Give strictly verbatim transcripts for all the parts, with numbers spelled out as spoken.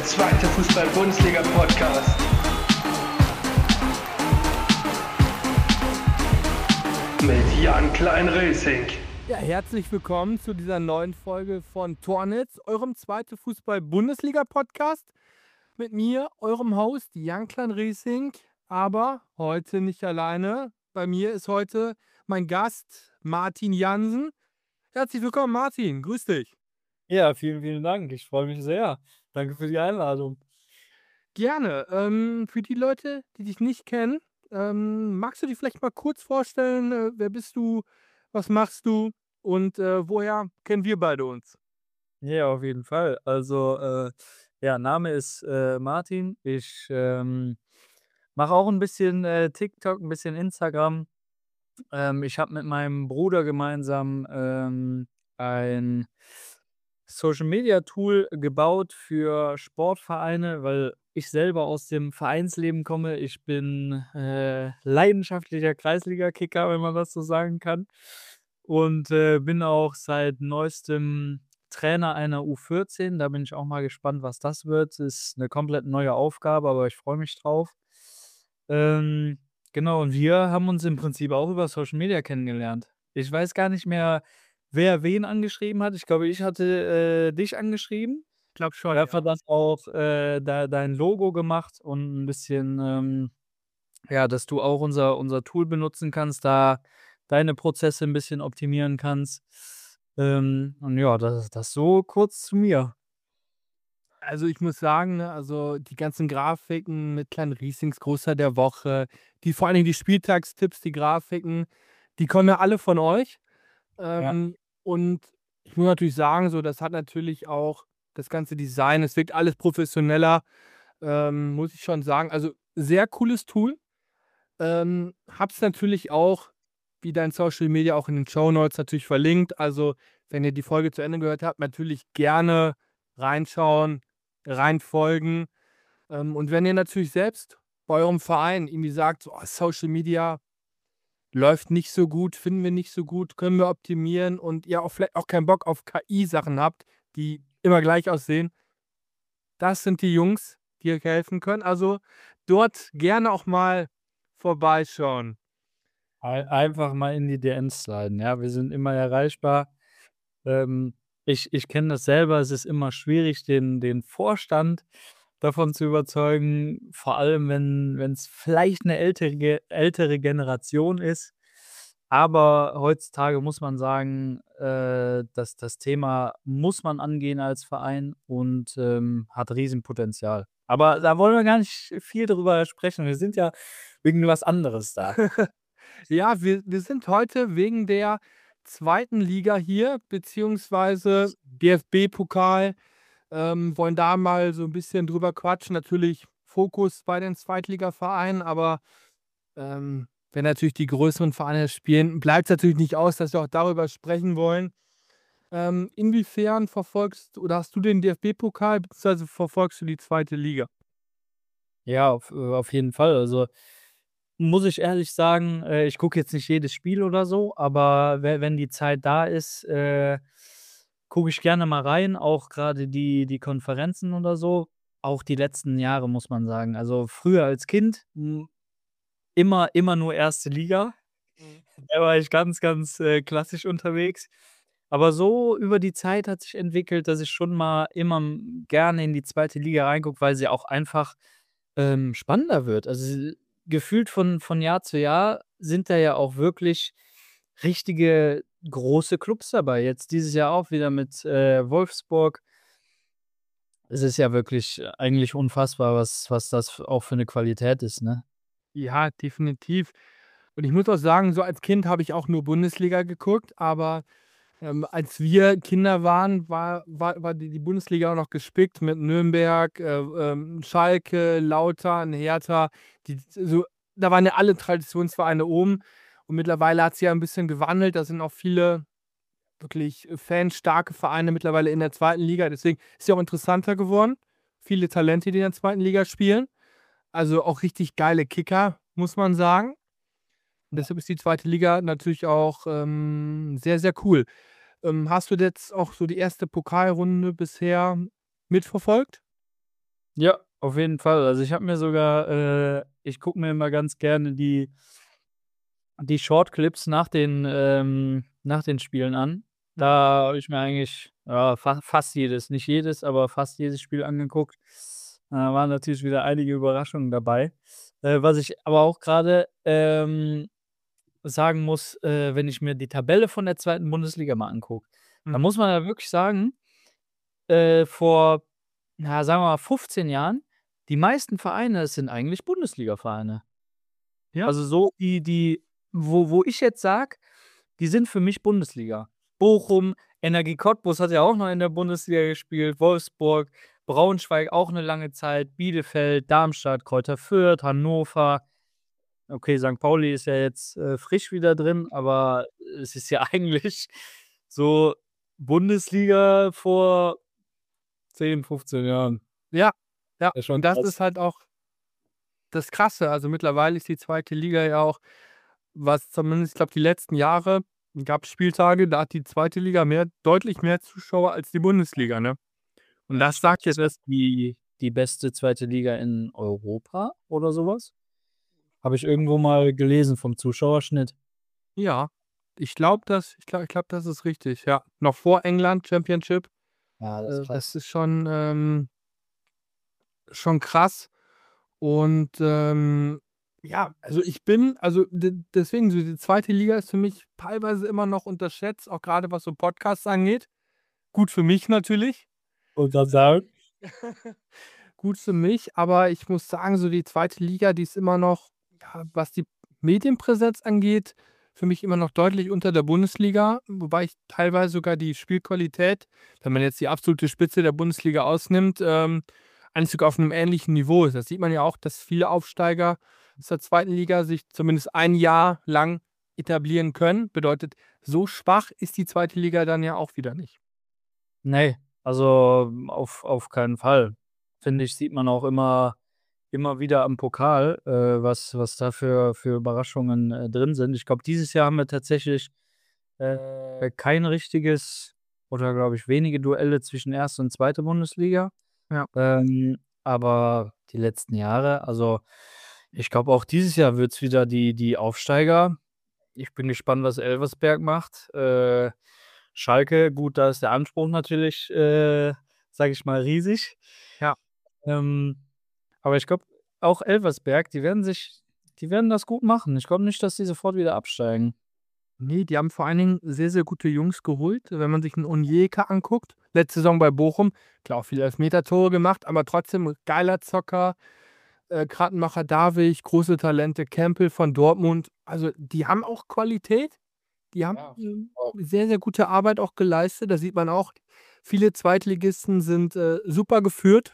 zweite Fußball-Bundesliga-Podcast. Mit Jan Klein-Racing. Ja, herzlich willkommen zu dieser neuen Folge von Tornitz, eurem zweite Fußball-Bundesliga-Podcast. Mit mir, eurem Host Jan Klein-Racing, aber heute nicht alleine. Bei mir ist heute mein Gast Martin Jansen. Herzlich willkommen, Martin. Grüß dich. Ja, vielen, vielen Dank. Ich freue mich sehr. Danke für die Einladung. Gerne. Ähm, für die Leute, die dich nicht kennen, ähm, magst du dich vielleicht mal kurz vorstellen? Äh, wer bist du? Was machst du? Und äh, woher kennen wir beide uns? Ja, auf jeden Fall. Also, äh, ja, Name ist äh, Martin. Ich ähm, mache auch ein bisschen äh, TikTok, ein bisschen Instagram. Ähm, ich habe mit meinem Bruder gemeinsam ähm, ein Social Media Tool gebaut für Sportvereine, weil ich selber aus dem Vereinsleben komme. Ich bin äh, leidenschaftlicher Kreisliga-Kicker, wenn man das so sagen kann. Und äh, bin auch seit neuestem Trainer einer U vierzehn. Da bin ich auch mal gespannt, was das wird. Ist eine komplett neue Aufgabe, aber ich freue mich drauf. Ähm, genau, und wir haben uns im Prinzip auch über Social Media kennengelernt. Ich weiß gar nicht mehr, wer wen angeschrieben hat. Ich glaube, ich hatte äh, dich angeschrieben. Ich glaube schon, Ich habe ja. dann auch äh, da, dein Logo gemacht und ein bisschen, ähm, ja, dass du auch unser, unser Tool benutzen kannst, da deine Prozesse ein bisschen optimieren kannst. Ähm, und ja, das, das so kurz zu mir. Also, ich muss sagen, ne, also die ganzen Grafiken mit kleinen Riesings, Großer der Woche, die vor allen Dingen die Spieltagstipps, die Grafiken, die kommen ja alle von euch. Ja. Ähm, und ich muss natürlich sagen, so, das hat natürlich auch das ganze Design, es wirkt alles professioneller, ähm, muss ich schon sagen. Also, sehr cooles Tool. Ähm, habe es natürlich auch, wie dein Social Media, auch in den Shownotes natürlich verlinkt. Also, wenn ihr die Folge zu Ende gehört habt, natürlich gerne reinschauen, reinfolgen. Ähm, und wenn ihr natürlich selbst bei eurem Verein irgendwie sagt, so, oh, Social Media läuft nicht so gut, finden wir nicht so gut, können wir optimieren und ihr auch vielleicht auch keinen Bock auf K I-Sachen habt, die immer gleich aussehen, das sind die Jungs, die euch helfen können. Also dort gerne auch mal vorbeischauen. Ei einfach mal in die D Ms sliden, ja? Wir sind immer erreichbar. Ähm, ich ich kenne das selber, es ist immer schwierig, den den Vorstand davon zu überzeugen, vor allem wenn es vielleicht eine ältere Ge ältere Generation ist. Aber heutzutage muss man sagen, äh, dass das Thema muss man angehen als Verein und, ähm, hat Riesenpotenzial. Aber da wollen wir gar nicht viel drüber sprechen. Wir sind ja wegen was anderes da. Ja, wir wir sind heute wegen der zweiten Liga hier, beziehungsweise D F B-Pokal, ähm, wollen da mal so ein bisschen drüber quatschen. Natürlich Fokus bei den Zweitligavereinen, aber, ähm, wenn natürlich die größeren Vereine spielen, bleibt es natürlich nicht aus, dass wir auch darüber sprechen wollen. Ähm, inwiefern verfolgst oder hast du den D F B-Pokal, beziehungsweise verfolgst du die zweite Liga? Ja, auf äh, auf jeden Fall. Also, muss ich ehrlich sagen, äh, ich gucke jetzt nicht jedes Spiel oder so, aber we wenn die Zeit da ist, äh, gucke ich gerne mal rein, auch gerade die die Konferenzen oder so. Auch die letzten Jahre, muss man sagen. Also, früher als Kind, hm, immer immer nur erste Liga. Mhm. Da war ich ganz, ganz, äh, klassisch unterwegs. Aber so über die Zeit hat sich entwickelt, dass ich schon mal immer m gerne in die zweite Liga reingucke, weil sie auch einfach, ähm, spannender wird. Also, gefühlt von von Jahr zu Jahr sind da ja auch wirklich richtige große Clubs dabei. Jetzt dieses Jahr auch wieder mit, äh, Wolfsburg. Es ist ja wirklich äh, eigentlich unfassbar, was was das f auch für 'ne Qualität ist, ne? Ja, definitiv. Und ich muss auch sagen, so als Kind habe ich auch nur Bundesliga geguckt, aber, ähm, als wir Kinder waren, war war war die die Bundesliga auch noch gespickt mit Nürnberg, äh, ähm, Schalke, Lautern, Hertha. Die so Da waren ja alle Traditionsvereine oben und mittlerweile hat sich ja ein bisschen gewandelt. Da sind auch viele wirklich, äh, fanstarke Vereine mittlerweile in der zweiten Liga. Deswegen ist ja auch interessanter geworden. Viele Talente, die in der zweiten Liga spielen. Also auch richtig geile Kicker, muss man sagen. Und deshalb ist die zweite Liga natürlich auch, ähm, sehr, sehr cool. Ähm, hast du jetzt auch so die erste Pokalrunde bisher mitverfolgt? Ja, auf jeden Fall. Also, ich habe mir sogar äh, ich gucke mir immer ganz gerne die die Shortclips nach den ähm, nach den Spielen an. Da Mhm. habe ich mir eigentlich, ja, fa fast jedes, nicht jedes, aber fast jedes Spiel angeguckt. Da waren natürlich wieder einige Überraschungen dabei. Äh, was ich aber auch grade, ähm, sagen muss, äh, wenn ich mir die Tabelle von der zweiten Bundesliga mal angucke, da Mhm. muss man ja wirklich sagen, äh, vor, na, sagen wir mal fünfzehn Jahren, die meisten Vereine, das sind eigentlich Bundesligavereine. Ja. Also, so die die wo wo ich jetzt sage, die sind für mich Bundesliga. Bochum, Energie Cottbus hat ja auch noch in der Bundesliga gespielt, Wolfsburg, Braunschweig auch 'ne lange Zeit, Bielefeld, Darmstadt, Greuther Fürth, Hannover. Okay, Sankt Pauli ist ja jetzt, äh, frisch wieder drin, aber es ist ja eigentlich so Bundesliga vor zehn, fünfzehn Jahren. Ja, ja. Ist schon Und das krass. ist halt auch das Krasse. Also, mittlerweile ist die zweite Liga ja auch, was zumindest ich glaube, die letzten Jahre gab's Spieltage, da hat die zweite Liga mehr deutlich mehr Zuschauer als die Bundesliga, ne? Und Ja, das ich glaube, sagt das jetzt ist die die beste zweite Liga in Europa oder so was. Habe ich irgendwo mal gelesen vom Zuschauerschnitt. Ja, ich glaube das ich glaube ich glaube, das ist richtig, ja. Noch vor England Championship. Ja, das ist Äh, krass. das ist schon, ähm schon krass. Und, ähm, ja, also, ich bin also, de deswegen, so die zweite Liga ist für mich teilweise immer noch unterschätzt, auch grade was so Podcasts angeht. Gut für mich natürlich. Wollte grad Ähm, sagen. gut für mich, aber ich muss sagen, so die zweite Liga, die ist immer noch, ja, was die Medienpräsenz angeht, für mich immer noch deutlich unter der Bundesliga, wobei ich teilweise sogar die Spielqualität, wenn man jetzt die absolute Spitze der Bundesliga ausnimmt, ähm, eigentlich sogar auf 'nem ähnlichen Niveau ist. Das sieht man ja auch, dass viele Aufsteiger aus der zweiten Liga sich zumindest ein Jahr lang etablieren können. Bedeutet, so schwach ist die zweite Liga dann ja auch wieder nicht. Ne, also, auf auf keinen Fall. Finde ich, sieht man auch immer immer wieder am Pokal, äh, was was da für für Überraschungen, äh, drin sind. Ich glaube, dieses Jahr haben wir tatsächlich, äh, kein richtiges oder, glaube ich, wenige Duelle zwischen erste und zweite Bundesliga. Ja. Ähm, aber die letzten Jahre also, ich glaube, auch dieses Jahr wird's wieder die die Aufsteiger. Ich bin gespannt, was Elversberg macht. Äh, Schalke, gut, da ist der Anspruch natürlich, äh, sage ich mal, riesig. Ja. Ähm, aber ich glaube, auch Elversberg, die werden sich die werden das gut machen. Ich glaube nicht, dass die sofort wieder absteigen. Ne, die haben vor allen Dingen sehr, sehr gute Jungs geholt. Wenn man sich 'n Onyeka anguckt, letzte Saison bei Bochum, klar auch viele Elfmetertore gemacht, aber trotzdem geiler Zocker. Äh, Kratenmacher David, große Talente, Campbell von Dortmund. Also, die haben auch Qualität. Die haben, Ja, ähm, auch. sehr, sehr gute Arbeit auch geleistet. Da sieht man auch, viele Zweitligisten sind, äh, super geführt.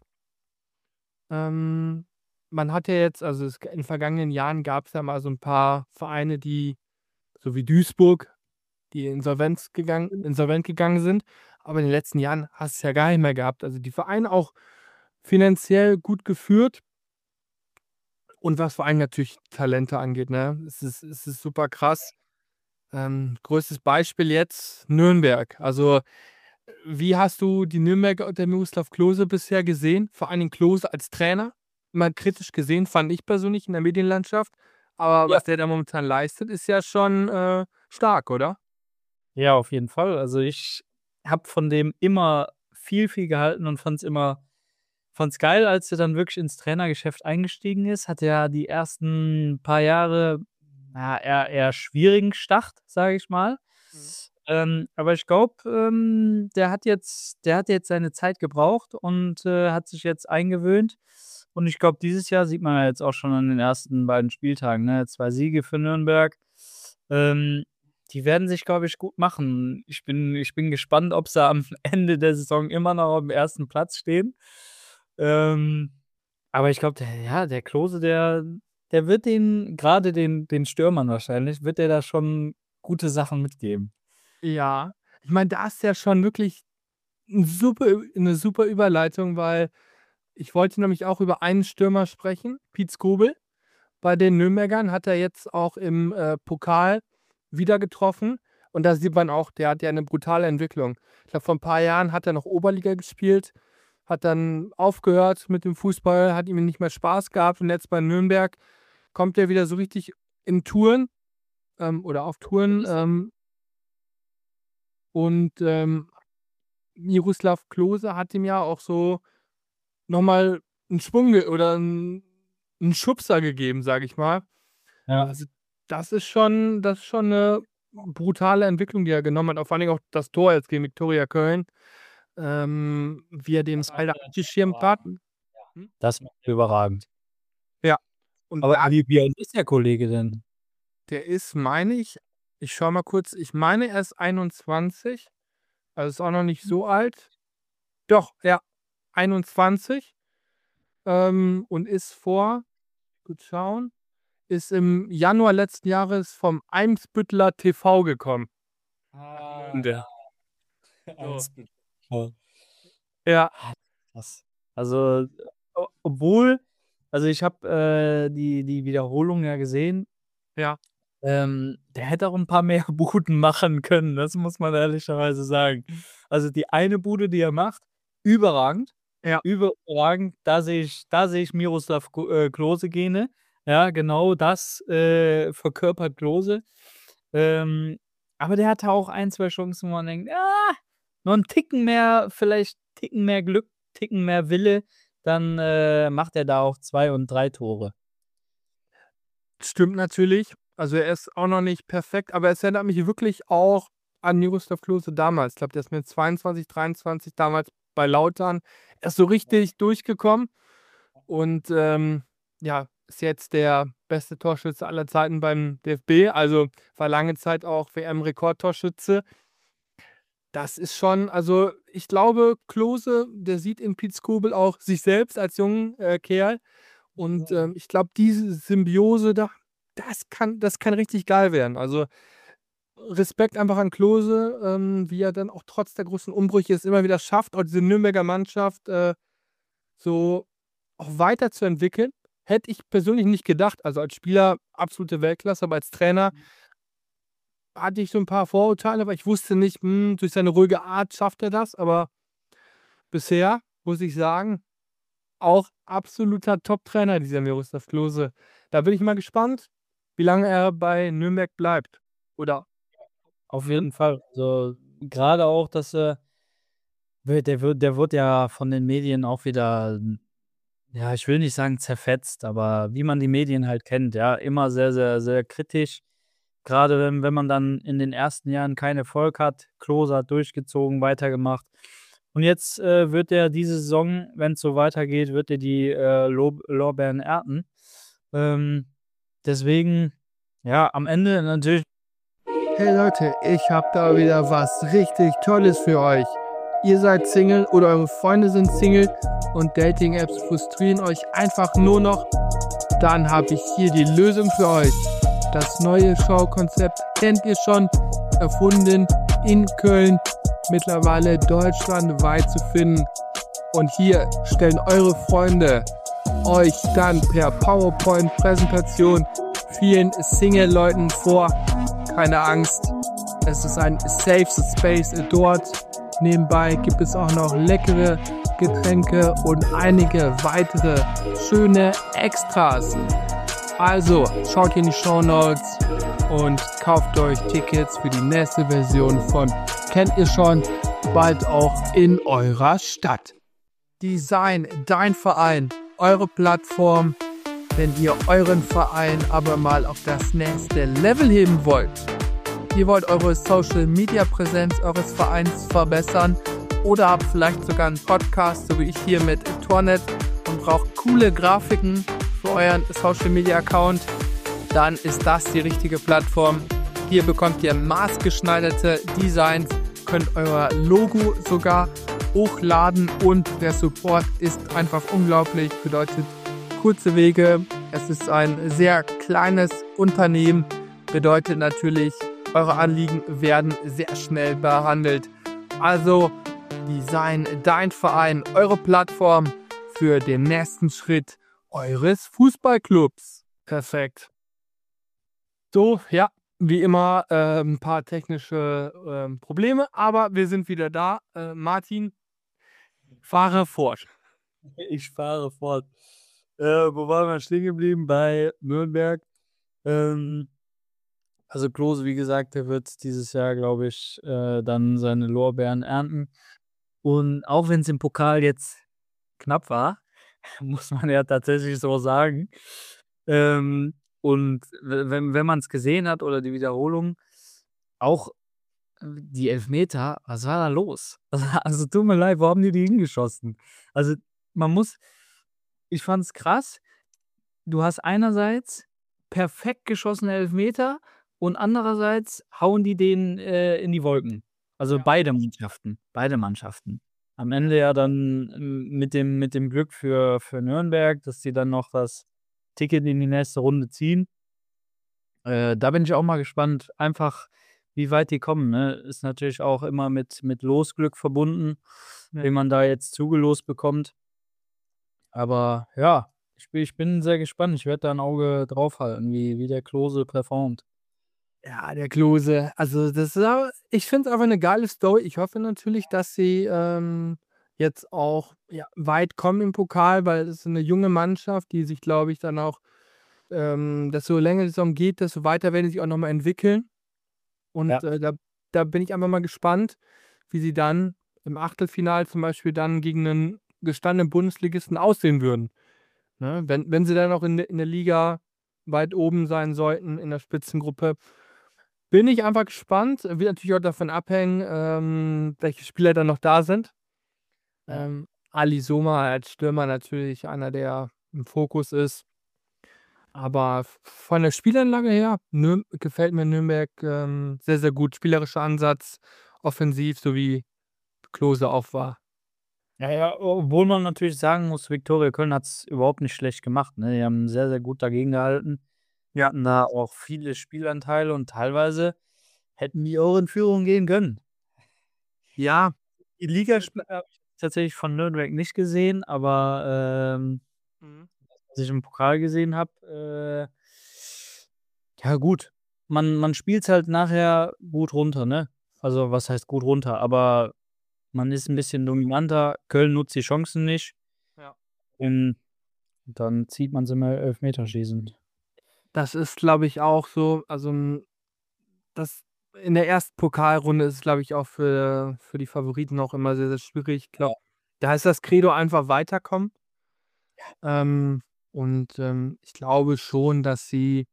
Ähm, man hat ja jetzt also, es in vergangenen Jahren gab's ja mal so 'n paar Vereine, die so wie Duisburg, die Insolvenz gegangen insolvent gegangen sind. Aber in den letzten Jahren hast du's ja gar nicht mehr gehabt. Also, die Vereine auch finanziell gut geführt. Und was vor allem natürlich Talente angeht, ne? Es ist es ist super krass. Ähm, größtes Beispiel jetzt Nürnberg. Also, wie hast du die Nürnberger unter Miroslav Klose bisher gesehen? Vor allen Dingen Klose als Trainer. Immer kritisch gesehen, fand ich persönlich in der Medienlandschaft. Aber Ja. was der da momentan leistet, ist ja schon, äh, stark, oder? Ja, auf jeden Fall. Also, ich habe von dem immer viel, viel gehalten und fand's immer fand's geil, als er dann wirklich ins Trainergeschäft eingestiegen ist. Hatte ja die ersten paar Jahre, ja, eher eher schwierigen Start, sage ich mal. Mhm. Ähm, aber ich glaube, ähm, der hat jetzt der hat jetzt seine Zeit gebraucht und, äh, hat sich jetzt eingewöhnt. Und ich glaube, dieses Jahr sieht man ja jetzt auch schon an den ersten beiden Spieltagen, ne, zwei Siege für Nürnberg. Ähm, die werden sich, glaube ich, gut machen. Ich bin ich bin gespannt, ob sie am Ende der Saison immer noch aufm ersten Platz stehen. Ähm, aber ich glaube, der ja, der Klose, der der wird den grade den den Stürmern wahrscheinlich wird der da schon gute Sachen mitgeben. Ja, ich meine, da ist ja schon wirklich 'n super 'ne super Überleitung, weil ich wollte nämlich auch über einen Stürmer sprechen, Piet Skubel. Bei den Nürnbergern hat er jetzt auch im, äh, Pokal wieder getroffen. Und da sieht man auch, der hat ja 'ne brutale Entwicklung. Ich glaube, vor 'n paar Jahren hat er noch Oberliga gespielt. hat dann aufgehört mit dem Fußball, hat ihm nicht mehr Spaß gehabt und jetzt bei Nürnberg kommt er wieder so richtig in Touren ähm, oder auf Touren ähm, und ähm, Miroslav Klose hat ihm ja auch so nochmal einen Schwung ge oder einen 'n Schubser gegeben, sage ich mal. Ja. Also, das ist schon das ist schon 'ne brutale Entwicklung, die er genommen hat. Auch vor allen Dingen auch das Tor jetzt gegen Viktoria Köln, ähm, wie er den Das macht Ball da er natürlich abgeschirmt hat. überragend. Mhm. Das macht er überragend. Ja, und Aber da wie wie alt ist der Kollege denn? der ist, meine ich ich schaue mal kurz, ich meine, er ist einundzwanzig, also ist auch noch nicht so alt. Doch, ja, einundzwanzig, ähm, und ist vor kurz schauen, ist im Januar letzten Jahres vom Eimsbütteler T V gekommen. Ah, Der ja. So. Eimsbüttel. Voll. Ja. Ah, krass. Also, o obwohl also ich habe, äh, die die Wiederholung ja gesehen. Ja. Ähm, der hätte auch 'n paar mehr Buden machen können, das muss man ehrlicherweise sagen. Also, die eine Bude, die er macht, überragend, Ja. überragend. Da sehe ich da sehe ich Miroslav Ko äh, Klose-Gene. Ja, genau das, äh, verkörpert Klose. Ähm, aber der hatte auch ein, zwei Chancen, wo man denkt: „Ah, noch 'n Ticken mehr vielleicht Ticken mehr Glück, Ticken mehr Wille, dann, äh, macht er da auch zwei und drei Tore." Stimmt natürlich. Also, er ist auch noch nicht perfekt, aber es erinnert mich wirklich auch an Miroslav Klose damals. Ich glaube, der ist mit zweiundzwanzig, dreiundzwanzig damals bei Lautern erst so richtig durchgekommen und, ähm, ja, ist jetzt der beste Torschütze aller Zeiten beim D F B, also war lange Zeit auch W M-Rekordtorschütze. Das ist schon also, ich glaube, Klose, der sieht in Piet Skubel auch sich selbst als jungen, äh, Kerl und, ähm, ich glaube, diese Symbiose da das kann das kann richtig geil werden. Also, Respekt einfach an Klose, ähm, wie er dann auch trotz der großen Umbrüche es immer wieder schafft, auch diese Nürnberger Mannschaft, äh, so auch weiterzuentwickeln. Hätte ich persönlich nicht gedacht. Also, als Spieler absolute Weltklasse, aber als Trainer hatte ich so 'n paar Vorurteile, aber ich wusste nicht, hm, durch seine ruhige Art schafft er das, aber bisher muss ich sagen, auch absoluter Top-Trainer, dieser Miroslav Klose. Da bin ich mal gespannt, wie lange er bei Nürnberg bleibt. Oder Auf jeden Fall. Also, grade auch, dass er wird der wird der wird ja von den Medien auch wieder, hm, ja, ich will nicht sagen zerfetzt, aber wie man die Medien halt kennt, ja, immer sehr, sehr, sehr kritisch. Grade wenn wenn man dann in den ersten Jahren keinen Erfolg hat. Klose hat durchgezogen, weitergemacht. Und jetzt, äh, wird er diese Saison, wenn's so weitergeht, wird er die, äh, Lob Lorbeeren ernten. Ähm, deswegen, ja, am Ende natürlich Hey Leute, ich habe da wieder was richtig Tolles für euch. Ihr seid Single oder eure Freunde sind Single und Dating-Apps frustrieren euch einfach nur noch? Dann habe ich hier die Lösung für euch. Das neue Showkonzept kennt ihr schon, erfunden in Köln, mittlerweile deutschlandweit zu finden. Und hier stellen eure Freunde euch dann per PowerPoint-Präsentation vielen Single-Leuten vor. Keine Angst, es ist ein Safe Space dort. Nebenbei gibt es auch noch leckere Getränke und einige weitere schöne Extras. Also schaut in die Shownotes und kauft euch Tickets für die nächste Version von Kennt ihr schon, bald auch in eurer Stadt. Design, dein Verein, eure Plattform. Wenn ihr euren Verein aber mal auf das nächste Level heben wollt, ihr wollt eure Social-Media-Präsenz eures Vereins verbessern oder habt vielleicht sogar einen Podcast, so wie ich hier mit Tornet und braucht coole Grafiken für euren Social-Media-Account, dann ist das die richtige Plattform. Hier bekommt ihr maßgeschneiderte Designs, könnt euer Logo sogar hochladen und der Support ist einfach unglaublich, bedeutet kurze Wege. Es ist ein sehr kleines Unternehmen, bedeutet natürlich, eure Anliegen werden sehr schnell behandelt. Also Design, dein Verein, eure Plattform für den nächsten Schritt eures Fußballclubs. Perfekt. So, ja, wie immer äh, ein paar technische äh, Probleme, aber wir sind wieder da. Äh, Martin, Fahre fort. Ich fahre fort. Äh, wo waren wir stehen geblieben? Bei Nürnberg. Ähm, also Klose, wie gesagt, der wird dieses Jahr, glaube ich, äh, dann seine Lorbeeren ernten. Und auch wenn es im Pokal jetzt knapp war, muss man ja tatsächlich so sagen. Ähm, und we wenn wenn man es gesehen hat oder die Wiederholung, auch äh, die Elfmeter, was war da los? Also also, tut mir leid, wo haben die die hingeschossen? Also, man muss ich fand's krass. Du hast einerseits perfekt geschossene Elfmeter und andererseits hauen die den, äh, in die Wolken. Also, Ja. beide Mannschaften beide Mannschaften. Am Ende ja dann, ähm, mit dem mit dem Glück für für Nürnberg, dass sie dann noch das Ticket in die nächste Runde ziehen. Äh, da bin ich auch mal gespannt, einfach wie weit die kommen, ne? Ist natürlich auch immer mit mit Losglück verbunden, Ja. wen man da jetzt zugelost bekommt. Aber ja, ich bin ich bin sehr gespannt. Ich werde da 'n Auge drauf halten, wie wie der Klose performt. Ja, der Klose. Also, das ist aber ich finde es einfach 'ne geile Story. Ich hoffe natürlich, dass sie, ähm, jetzt auch, ja, weit kommen im Pokal, weil das ist 'ne junge Mannschaft, die sich, glaube ich, dann auch, ähm desto länger die Saison geht, desto weiter werden die sich auch noch mal entwickeln. Und, Ja. äh, da da bin ich einfach mal gespannt, wie sie dann im Achtelfinale zum Beispiel dann gegen 'nen gestandenen Bundesligisten aussehen würden, ne? Wenn wenn sie dann auch in der in der Liga weit oben sein sollten in der Spitzengruppe. Bin ich einfach gespannt. Wird natürlich auch davon abhängen, ähm, welche Spieler dann noch da sind. Ja. Ähm, Ali Somer als Stürmer natürlich einer, der im Fokus ist. Aber v von der Spielanlage her, Nürn gefällt mir Nürnberg, ähm, sehr, sehr gut. Spielerischer Ansatz, offensiv, so wie Klose auch war. Ja, ja, obwohl man natürlich sagen muss, Viktoria Köln hat's überhaupt nicht schlecht gemacht, ne? Die haben sehr, sehr gut dagegengehalten. Die hatten da auch viele Spielanteile und teilweise hätten die auch in Führung gehen können. Ja. Die Ligaspiele habe ich tatsächlich von Nürnberg nicht gesehen, aber, ähm, Mhm. was ich im Pokal gesehen habe, äh ja gut, man man spielt's halt nachher gut runter, ne? Also, was heißt gut runter, aber man ist 'n bisschen dominanter. Köln nutzt die Chancen nicht. Ja. Und dann zieht man sie im Elfmeterschießen. Das ist, glaube ich, auch so. Also, hm, das in der ersten Pokalrunde ist es, glaube ich, auch für für die Favoriten auch immer sehr, sehr schwierig. Ich glaube, Ja. da ist das Credo einfach weiterkommen. Ja. Ähm, und, ähm, ich glaube schon, dass sie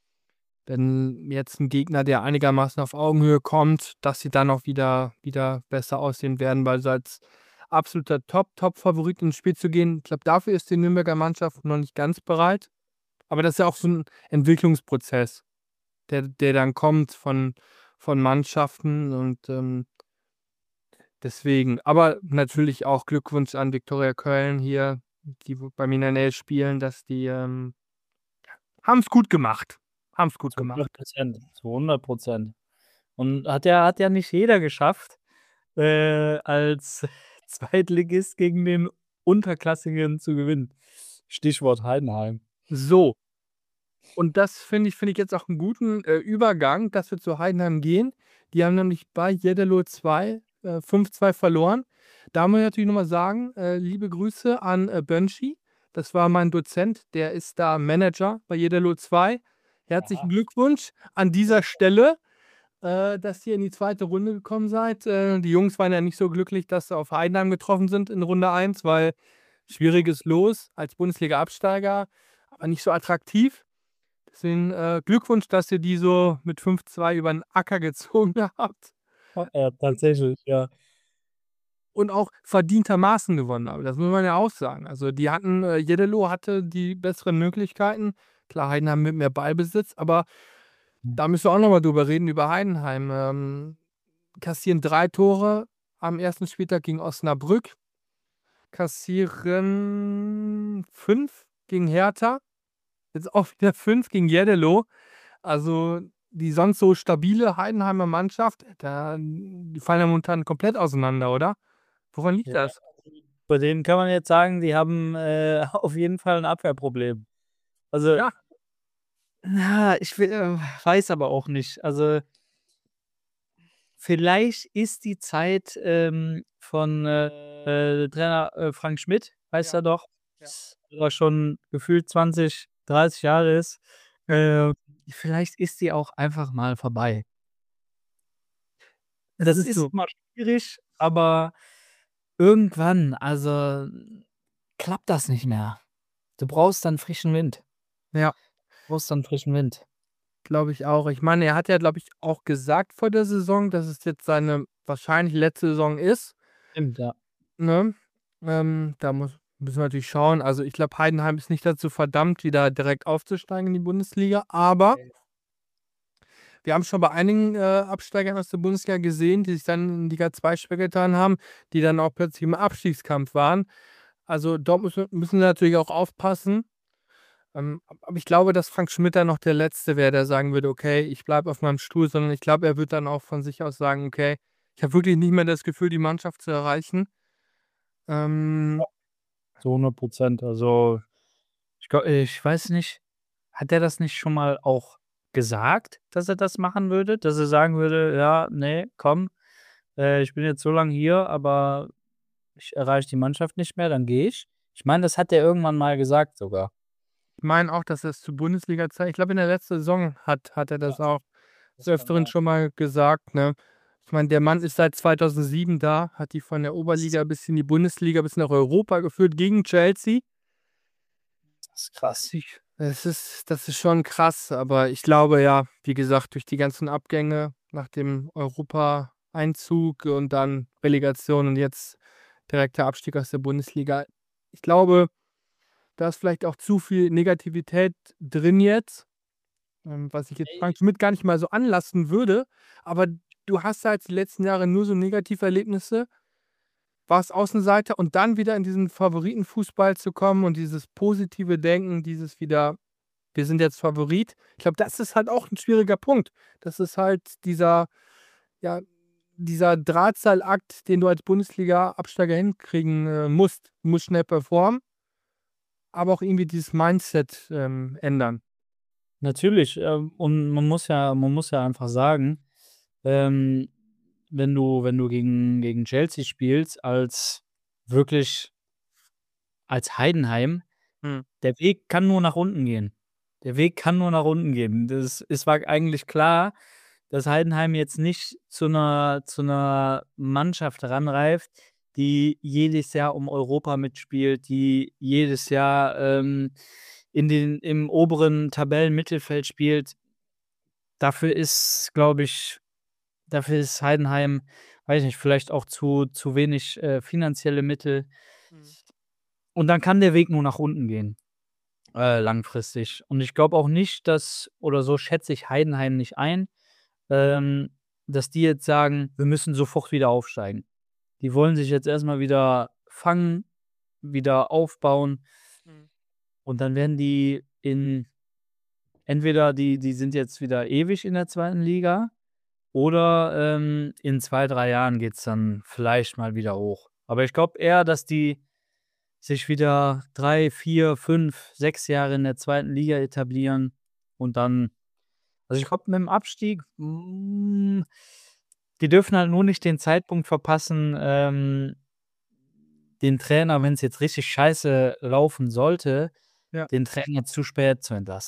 wenn jetzt 'n Gegner, der einigermaßen auf Augenhöhe kommt, dass sie dann auch wieder wieder besser aussehen werden, weil sie als absoluter Top Top-Favorit ins Spiel zu gehen, ich glaube, dafür ist die Nürnberger Mannschaft noch nicht ganz bereit. Aber das ist ja auch so 'n Entwicklungsprozess, der der dann kommt von von Mannschaften und, ähm deswegen. Aber natürlich auch Glückwunsch an Viktoria Köln hier, die w bei mir in der Nähe spielen, dass die, ähm, ja, haben's gut gemacht. Haben's gut Zu hundert gemacht. Prozent, zu hundert Prozent. Und hat ja hat ja nicht jeder geschafft, äh, als Zweitligist gegen den Unterklassigen zu gewinnen. Stichwort Heidenheim. So. Und das finde ich finde ich jetzt auch 'n guten, äh, Übergang, dass wir zu Heidenheim gehen. Die haben nämlich bei Jeddelo zwei, äh, fünf zwei verloren. Da muss ich natürlich noch mal sagen, äh, liebe Grüße an, äh, Bönchi. Das war mein Dozent, der ist da Manager bei Jeddelo zwei. Herzlichen Aha. Glückwunsch an dieser Stelle, äh, dass ihr in die zweite Runde gekommen seid. Äh, die Jungs waren ja nicht so glücklich, dass sie auf Heidenheim getroffen sind in Runde eins, weil schwieriges Los als Bundesliga-Absteiger, aber nicht so attraktiv. Deswegen, äh, Glückwunsch, dass ihr die so mit fünf zwei über 'n Acker gezogen habt. Ja, tatsächlich, ja. Und auch verdientermaßen gewonnen haben. Das muss man ja auch sagen. Also, die hatten äh, Jeddelo hatte die besseren Möglichkeiten. Klar, Heidenheim mit mehr Ballbesitz, aber Hm. da müssen wir auch noch mal drüber reden, über Heidenheim. Ähm, kassieren drei Tore am ersten Spieltag gegen Osnabrück. Kassieren fünf gegen Hertha. Jetzt auch wieder fünf gegen Jeddelo. Also, die sonst so stabile Heidenheimer Mannschaft, da die fallen ja momentan komplett auseinander, oder? Woran liegt Ja, das? also, bei denen kann man jetzt sagen, die haben, äh, auf jeden Fall 'n Abwehrproblem. Also Ja. na, ich wi äh, weiß aber auch nicht. Also vielleicht ist die Zeit, ähm, von, äh äh, Trainer äh, Frank Schmidt, heißt Ja, er doch, ja. der schon gefühlt zwanzig, dreißig Jahre ist. Äh, vielleicht ist die auch einfach mal vorbei. Es Das ist ist so. immer schwierig, aber irgendwann, also klappt das nicht mehr. Du brauchst dann frischen Wind. Ja, Du brauchst dann frischen Wind. glaube ich auch. Ich meine, er hat ja, glaube ich, auch gesagt vor der Saison, dass es jetzt seine wahrscheinlich letzte Saison ist, Stimmt, ja. ne? Ähm, da muss müssen wir natürlich schauen. Also, ich glaube, Heidenheim ist nicht dazu verdammt, wieder direkt aufzusteigen in die Bundesliga, aber wir haben schon bei einigen, äh, Absteigern aus der Bundesliga gesehen, die sich dann in Liga zwei schwer getan haben, die dann auch plötzlich im Abstiegskampf waren. Also, dort müssen müssen wir natürlich auch aufpassen. Ähm, aber ich glaube, dass Frank Schmidt dann noch der Letzte wäre, der sagen würde: „Okay, ich bleibe auf meinem Stuhl“, sondern ich glaube, er wird dann auch von sich aus sagen: „Okay, ich habe wirklich nicht mehr das Gefühl, die Mannschaft zu erreichen.“ Ähm, Zu hundert Prozent. Also, ich glau ich weiß nicht, hat der das nicht schon mal auch gesagt, dass er das machen würde? Dass er sagen würde: „Ja, ne, komm, äh, ich bin jetzt so lange hier, aber ich erreiche die Mannschaft nicht mehr, dann gehe ich.“ Ich meine, das hat er irgendwann mal gesagt sogar. Ich meine auch, dass er's zu Bundesliga-Zeit, ich glaube, in der letzten Saison hat hat er Ja, das auch des das kann Öfteren sein. schon mal gesagt, ne? Ich meine, der Mann ist seit zweitausendsieben da, hat die von der Oberliga bis in die Bundesliga, bis nach Europa geführt gegen Chelsea. Das ist krass. Ich das ist das ist schon krass, aber ich glaube ja, wie gesagt, durch die ganzen Abgänge nach dem Europa-Einzug und dann Relegation und jetzt direkter Abstieg aus der Bundesliga. Ich glaube, da ist vielleicht auch zu viel Negativität drin jetzt, ähm, was ich jetzt Frank Schmidt gar nicht mal so anlasten würde, aber du hast halt die letzten Jahre nur so Negativerlebnisse, warst Außenseiter und dann wieder in diesen Favoritenfußball zu kommen und dieses positive Denken, dieses wieder: „Wir sind jetzt Favorit.“ Ich glaube, das ist halt auch 'n schwieriger Punkt. Das ist halt dieser ja, dieser Drahtseilakt, den du als Bundesliga-Absteiger hinkriegen, äh, musst. Du musst schnell performen, aber auch irgendwie dieses Mindset, ähm, ändern. Natürlich, ähm, und man muss ja man muss ja einfach sagen, ähm, wenn du wenn du gegen gegen Chelsea spielst als wirklich als Heidenheim, Mhm. der Weg kann nur nach unten gehen. Der Weg kann nur nach unten gehen. Das es war eigentlich klar, dass Heidenheim jetzt nicht zu 'ner zu 'ner Mannschaft ranreift, die jedes Jahr um Europa mitspielt, die jedes Jahr, ähm, in den im oberen Tabellenmittelfeld spielt. Dafür ist, glaube ich dafür ist Heidenheim, weiß ich nicht, vielleicht auch zu zu wenig, äh, finanzielle Mittel. Mhm. Und dann kann der Weg nur nach unten gehen, äh, langfristig. Und ich glaube auch nicht, dass oder so schätze ich Heidenheim nicht ein, ähm, dass die jetzt sagen: „Wir müssen sofort wieder aufsteigen.“ Die wollen sich jetzt erst mal wieder fangen, wieder aufbauen Mhm. und dann werden die in entweder die die sind jetzt wieder ewig in der zweiten Liga oder, ähm, in zwei, drei Jahren geht's dann vielleicht mal wieder hoch. Aber ich glaube eher, dass die sich wieder drei, vier, fünf, sechs Jahre in der zweiten Liga etablieren und dann also, ich glaube, mit'm Abstieg, hm, die dürfen halt nur nicht den Zeitpunkt verpassen, ähm, den Trainer, wenn's jetzt richtig scheiße laufen sollte, Ja. den Trainer zu spät zu entlassen.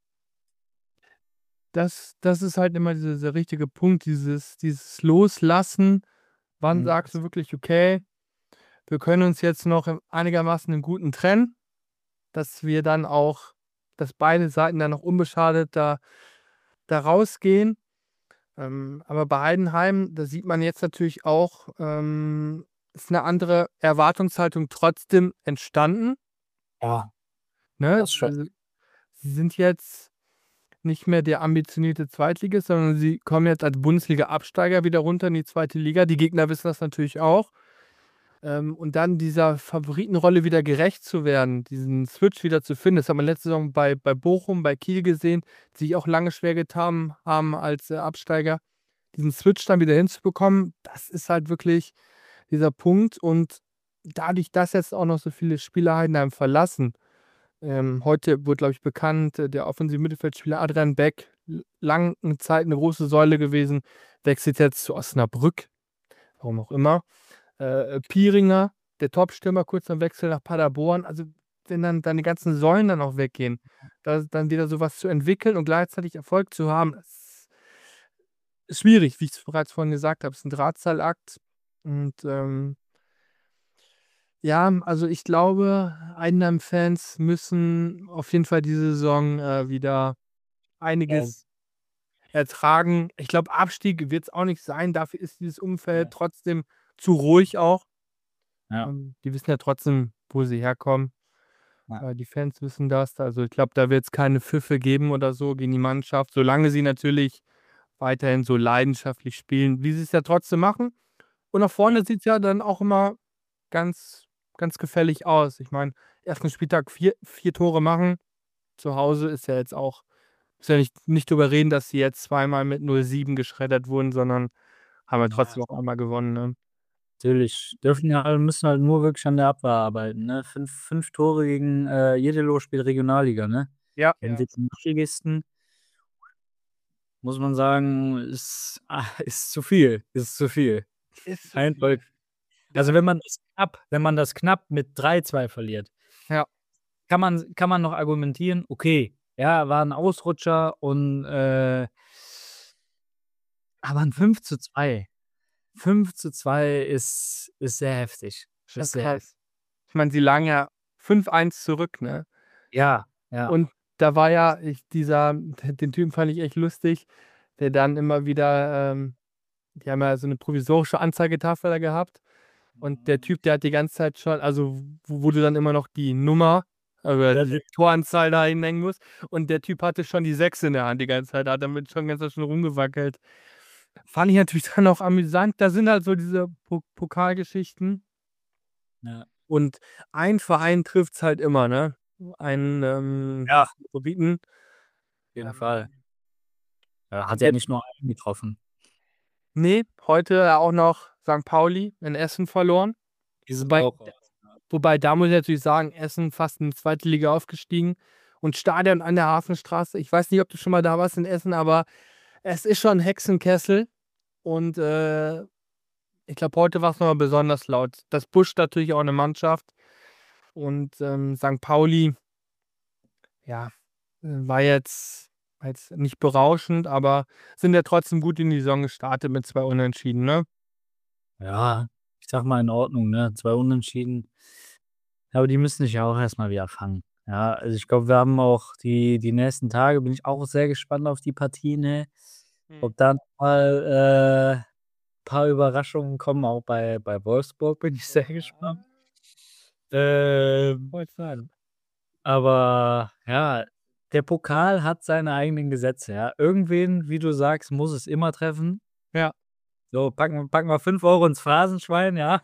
Das das ist halt immer dieser dieser richtige Punkt, dieses dieses Loslassen. Wann Mhm. sagst du wirklich: „Okay, wir können uns jetzt noch im einigermaßen im Guten trennen“, dass wir dann auch dass beide Seiten dann noch unbeschadet da da rausgehen. Ähm, aber bei Heidenheim, da sieht man jetzt natürlich auch, ähm, ist 'ne andere Erwartungshaltung trotzdem entstanden, Ja, ne? das schon. Also, sie sind jetzt nicht mehr der ambitionierte Zweitligist, sondern sie kommen jetzt als Bundesliga-Absteiger wieder runter in die zweite Liga. Die Gegner wissen das natürlich auch. Ähm, und dann dieser Favoritenrolle wieder gerecht zu werden, diesen Switch wieder zu finden, das hat man letzte Saison bei bei Bochum, bei Kiel gesehen, die sich auch lange schwer getan haben als, äh, Absteiger. Diesen Switch dann wieder hinzubekommen, das ist halt wirklich dieser Punkt. Und dadurch, dass jetzt auch noch so viele Spieler Heidenheim verlassen, ähm, heute wurde, glaube ich, bekannt, äh, der offensive Mittelfeldspieler Adrian Beck, l lange Zeit 'ne große Säule gewesen, wechselt jetzt zu Osnabrück, warum auch immer. Äh, Pieringer der Top-Stürmer kurz vorm Wechsel nach Paderborn. Also, wenn dann deine ganzen Säulen dann auch weggehen, da dann wieder so was zu entwickeln und gleichzeitig Erfolg zu haben, das ist schwierig, wie ich's bereits vorhin gesagt habe. Ist 'n Drahtseilakt und, ähm ja, also, ich glaube, Heidenheim-Fans müssen auf jeden Fall diese Saison, äh, wieder Ja. einiges ertragen. Ich glaube, Abstieg wird's auch nicht sein. Dafür ist dieses Umfeld Ja. trotzdem zu ruhig auch. Ja. Ähm, die wissen ja trotzdem, wo sie herkommen. Ja. Äh, die Fans wissen das. Also, ich glaube, da wird's keine Pfiffe geben oder so gegen die Mannschaft, solange sie natürlich weiterhin so leidenschaftlich spielen, wie sie's ja trotzdem machen. Und nach Ja. vorne sieht's ja dann auch immer ganz ganz gefällig aus. Ich meine, ersten Spieltag vier vier Tore machen zu Hause ist ja jetzt auch ist ja nicht nicht drüber reden, dass sie jetzt zweimal mit null sieben geschreddert wurden, sondern haben ja Ja. trotzdem auch einmal gewonnen, ne? Natürlich. Dürfen ja alle müssen halt nur wirklich an der Abwehr arbeiten, ne? Fünf fünf Tore gegen, äh, Jedelo spielt Regionalliga, ne? Ja. Gegen Ja. Drittligisten. Muss man sagen, ist ah, ist zu viel, ist zu viel. Ist zu Eindeutig. viel. Also, wenn man das knapp wenn man das knapp mit drei zwei verliert Ja. kann man kann man noch argumentieren: „Okay, ja, war 'n Ausrutscher und, äh“ aber 'n fünf zu zwei fünf zu zwei ist ist sehr heftig. Schon Ist sehr hef krass. Ich meine, sie lagen ja fünf eins zurück, ne? Ja, ja. Und da war ja ich dieser d den Typen fand ich echt lustig, der dann immer wieder, ähm die haben ja so 'ne provisorische Anzeigetafel da gehabt. Und der Mhm. Typ, der hat die ganze Zeit schon also, wo wo du dann immer noch die Nummer oder Ja, die die Toranzahl da hinhängen musst. Und der Typ hatte schon die sechs in der Hand die ganze Zeit, da hat damit schon ganz schön rumgewackelt. Fand ich natürlich dann auch amüsant. Da sind halt so diese Po Pokalgeschichten. Ja. Und ein Verein trifft's halt immer, ne? Einen, ähm, Ja. Favoriten. Jeden Fall. Ähm Ja, hat ja nicht nur einen getroffen. Ne, heute auch noch Sankt Pauli in Essen verloren. Die sind Wobei auch d raus, ja. wobei, da muss ich natürlich sagen, Essen fast in die zweite Liga aufgestiegen und Stadion an der Hafenstraße. Ich weiß nicht, ob du schon mal da warst in Essen, aber es ist schon 'n Hexenkessel. Und, äh, ich glaube, heute war's noch mal besonders laut. Das pusht natürlich auch 'ne Mannschaft. Und, ähm, Sankt Pauli ja, äh, war jetzt war jetzt nicht berauschend, aber sind ja trotzdem gut in die Saison gestartet mit zwei Unentschieden, ne? Ja, ich sage mal in Ordnung, ne? zwei Unentschieden. Aber die müssen sich ja auch erst mal wieder fangen. Ja, also, ich glaube, wir haben auch die die nächsten Tage bin ich auch sehr gespannt auf die Partie, ne? Mhm. Ob da noch mal, äh, paar Überraschungen kommen, auch bei bei Wolfsburg bin ich sehr gespannt. Ähm aber ja, der Pokal hat seine eigenen Gesetze, ja. Irgendwen, wie du sagst, muss es immer treffen. Ja. So, packen packen wir fünf Euro ins Phrasenschwein, ja?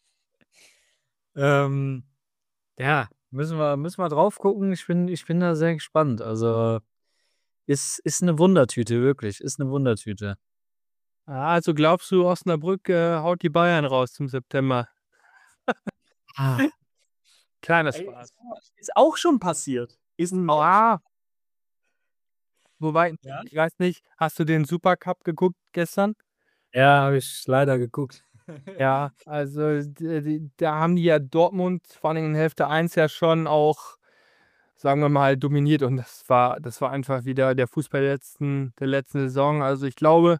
Ähm, ja, müssen wir müssen wir drauf gucken. Ich bin ich bin da sehr gespannt. Also, ist ist 'ne Wundertüte, wirklich, ist 'ne Wundertüte. Ah, also glaubst du, Osnabrück, äh, haut die Bayern raus zum September? Ah. Kleiner Ey, Spaß. ist auch schon passiert. Ist 'n Oha. Wobei, Ja? ich weiß nicht, hast du den Supercup geguckt gestern? Ja, habe ich leider geguckt. Ja, also d die da haben die ja Dortmund vor allen Dingen in Hälfte eins ja schon auch, sagen wir mal, dominiert und das war das war einfach wieder der Fußball der letzten der letzten Saison. Also, ich glaube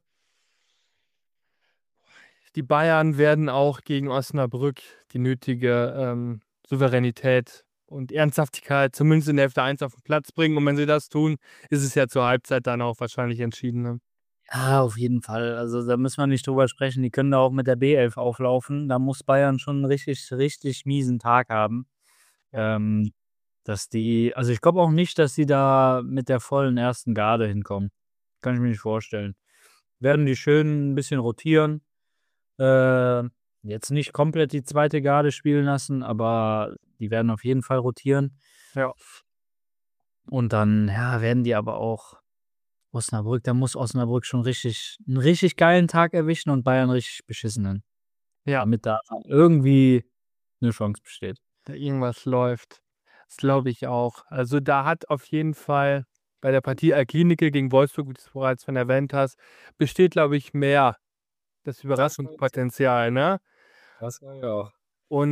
die Bayern werden auch gegen Osnabrück die nötige, ähm, Souveränität und Ernsthaftigkeit zumindest in der Hälfte eins auf 'n Platz bringen. Und wenn sie das tun, ist es ja zur Halbzeit dann auch wahrscheinlich entschieden, ne? Ja, auf jeden Fall. Also, da müssen wir nicht drüber sprechen. Die können da auch mit der B elf auflaufen. Da muss Bayern schon 'n richtig richtig miesen Tag haben. Ja. Ähm, dass die also, ich glaube auch nicht, dass sie da mit der vollen ersten Garde hinkommen. Kann ich mir nicht vorstellen. Werden die schön 'n bisschen rotieren. Äh, jetzt nicht komplett die zweite Garde spielen lassen, aber die werden auf jeden Fall rotieren. Ja. Und dann, ja, werden die aber auch Osnabrück da muss Osnabrück schon richtig 'n richtig geilen Tag erwischen und Bayern richtig beschissenen. Ja. Damit da irgendwie 'ne Chance besteht. Da irgendwas läuft. Das glaube ich auch. Also, da hat auf jeden Fall bei der Partie Altklinike gegen Wolfsburg, wie du's bereits schon erwähnt hast, besteht, glaube ich, mehr das Das glaube ich auch. Überraschungspotenzial, ne? Das glaube ich auch. Und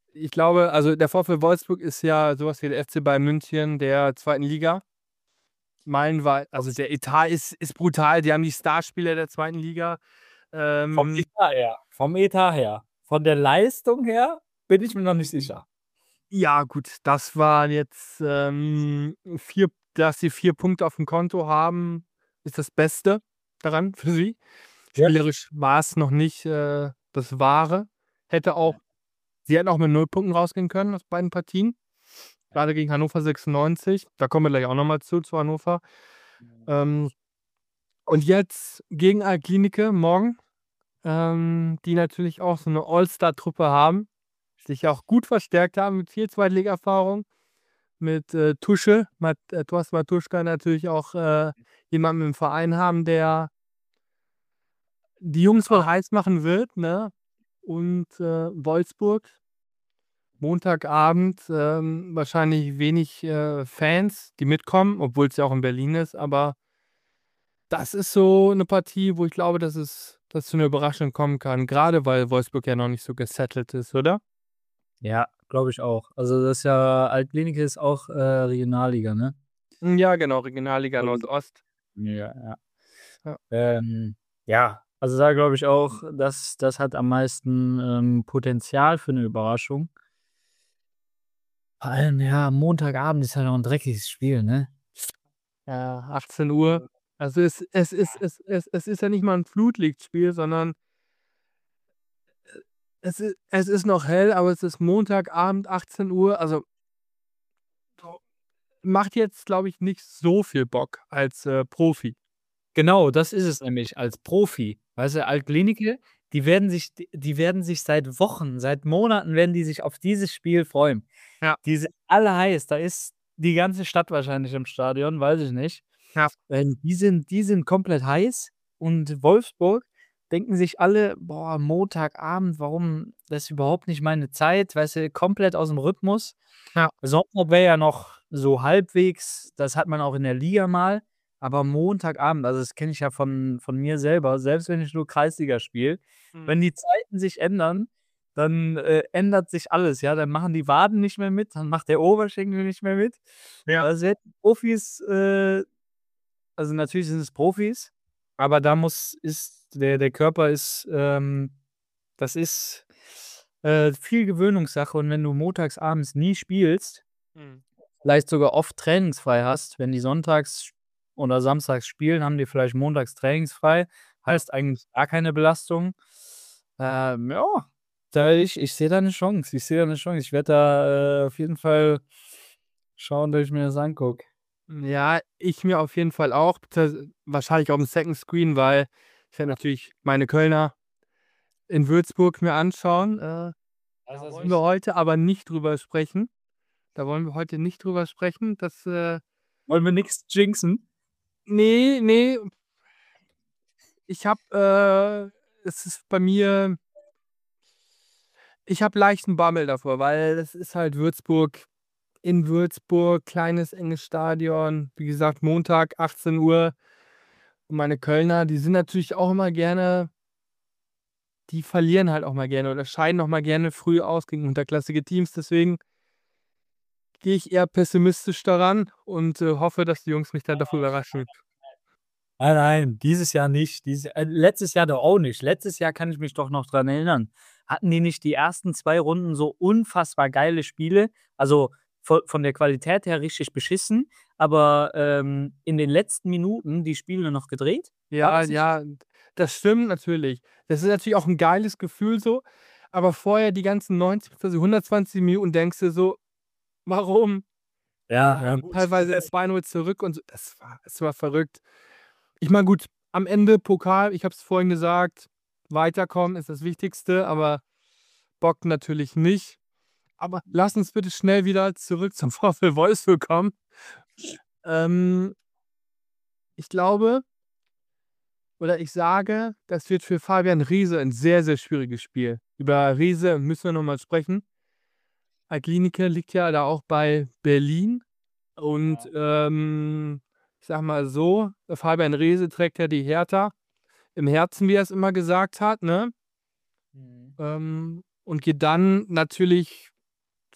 ich glaube, also der VfL Wolfsburg ist ja sowas wie der F C Bayern München der zweiten Liga. Meilenweit, also der Etat ist, ist brutal. Die haben die Starspieler der zweiten Liga. Vom Ähm, Etat her. Vom Etat her. Von der Leistung her bin ich mir noch nicht sicher. ja, gut, das waren jetzt ähm, vier, dass sie vier Punkte auf dem Konto haben, ist das Beste daran für sie. Ja. Spielerisch war es noch nicht äh, das Wahre. Hätte auch, sie hätten auch mit null Punkten rausgehen können aus beiden Partien. Gerade gegen Hannover sechsundneunzig. Da kommen wir gleich auch nochmal zu, zu Hannover. Ähm, und jetzt gegen Altklinike morgen, ähm, die natürlich auch so eine All-Star-Truppe haben, sich auch gut verstärkt haben mit viel Zweitliga-Erfahrung, mit äh, Tusche, Mat äh, Thorsten Matuschka natürlich auch äh, jemanden im Verein haben, der die Jungs voll heiß machen wird, ne? Und äh, Wolfsburg, Montagabend, ähm, wahrscheinlich wenig äh, Fans, die mitkommen, obwohl es ja auch in Berlin ist, aber das ist so eine Partie, wo ich glaube, dass es dass zu 'ner Überraschung kommen kann, gerade weil Wolfsburg ja noch nicht so gesettelt ist, oder? Ja, glaube ich auch. Also das ist ja, Altklinike ist auch äh, Regionalliga, ne? Hm, ja, genau, Regionalliga Und Nordost. ja, ja. Ja. Ähm, ja, also da glaube ich auch, dass das hat am meisten ähm, Potenzial für eine Überraschung. Vor allem, ja, Montagabend ist ja noch ein dreckiges Spiel, ne? Ja, achtzehn Uhr. Also, es es ist es es es ist ja nicht mal 'n Flutlichtspiel, sondern es i es ist noch hell, aber es ist Montagabend achtzehn Uhr. Also macht jetzt, glaube ich, nicht so viel Bock als äh, Profi. Genau, das ist es nämlich als Profi. Weißt du, Altklinike, die werden sich die die werden sich seit Wochen, seit Monaten werden die sich auf dieses Spiel freuen. Ja. Die sind alle heiß. Da ist die ganze Stadt wahrscheinlich im Stadion, weiß ich nicht. Ja. Ähm, die sind die sind komplett heiß und Wolfsburg denken sich alle: „Boah, Montagabend, warum das ist überhaupt nicht meine Zeit“, weißt du, komplett aus'm Rhythmus. Ja. Sonntag wäre ja noch so halbwegs, das hat man auch in der Liga mal, aber Montagabend, also das kenne ich ja von von mir selber, selbst wenn ich nur Kreisliga spiele, wenn Mhm. die Zeiten sich ändern, dann äh, ändert sich alles, ja? Dann machen die Waden nicht mehr mit, dann macht der Oberschenkel nicht mehr mit. Ja. Also hätten Profis äh, also natürlich sind es Profis, aber da muss ist der der Körper ist ähm, das ist äh, viel Gewöhnungssache und wenn du montags abends nie spielst, Mhm. vielleicht sogar oft trainingsfrei hast, wenn die sonntags oder samstags spielen, haben die vielleicht montags trainingsfrei, heißt eigentlich gar keine Belastung. Ähm, ja, da ich ich sehe da 'ne Chance. Ich sehe da 'ne Chance. Ich werde da äh, auf jeden Fall schauen, dass ich mir das angucke. Ja, ich mir auf jeden Fall auch, beziehungsweise wahrscheinlich auf'm Second Screen, weil ich werde natürlich meine Kölner in Würzburg mir anschauen. Äh, da Das ist wollen wir wichtig. heute aber nicht drüber sprechen. Da wollen wir heute nicht drüber sprechen. Das, äh Wollen wir nix jinxen? ne, ne. Ich habe äh, es ist bei mir ich habe leichten Bammel davor, weil das ist halt Würzburg. In Würzburg, kleines, enges Stadion. Wie gesagt, Montag achtzehn Uhr. Und meine Kölner, die sind natürlich auch immer gerne die verlieren halt auch mal gerne oder scheiden auch mal gerne früh aus gegen unterklassige Teams. Deswegen gehe ich eher pessimistisch daran und äh, hoffe, dass die Jungs mich dann doch überraschen. Nein, nein, dieses Jahr nicht. Dieses äh, letztes Jahr doch auch nicht. Letztes Jahr kann ich mich doch noch dran erinnern. Hatten die nicht die ersten zwei Runden so unfassbar geile Spiele? Also, vo von der Qualität her richtig beschissen, aber ähm, in den letzten Minuten die Spiele noch gedreht? War Ja, das nicht ja, das stimmt natürlich. Das ist natürlich auch 'n geiles Gefühl so, aber vorher die ganzen neunzig beziehungsweise hundertzwanzig Minuten denkst du so: „Warum?“ Ja, ja, gut. Teilweise zwei null zurück und so. Das war es war verrückt. Ich meine, gut, am Ende Pokal, ich habe es vorhin gesagt, weiterkommen ist das Wichtigste, aber bockt natürlich nicht. Aber lass uns bitte schnell wieder zurück zum VfL Wolfsburg kommen. Ähm ich glaube oder ich sage, das wird für Fabian Riese 'n sehr, sehr schwieriges Spiel. Über Riese müssen wir noch mal sprechen. Altklinike liegt ja da auch bei Berlin und, Ja. ähm, ich sage mal so, Fabian Riese trägt ja die Hertha im Herzen, wie er's immer gesagt hat, ne? Mhm. Ähm, und geht dann natürlich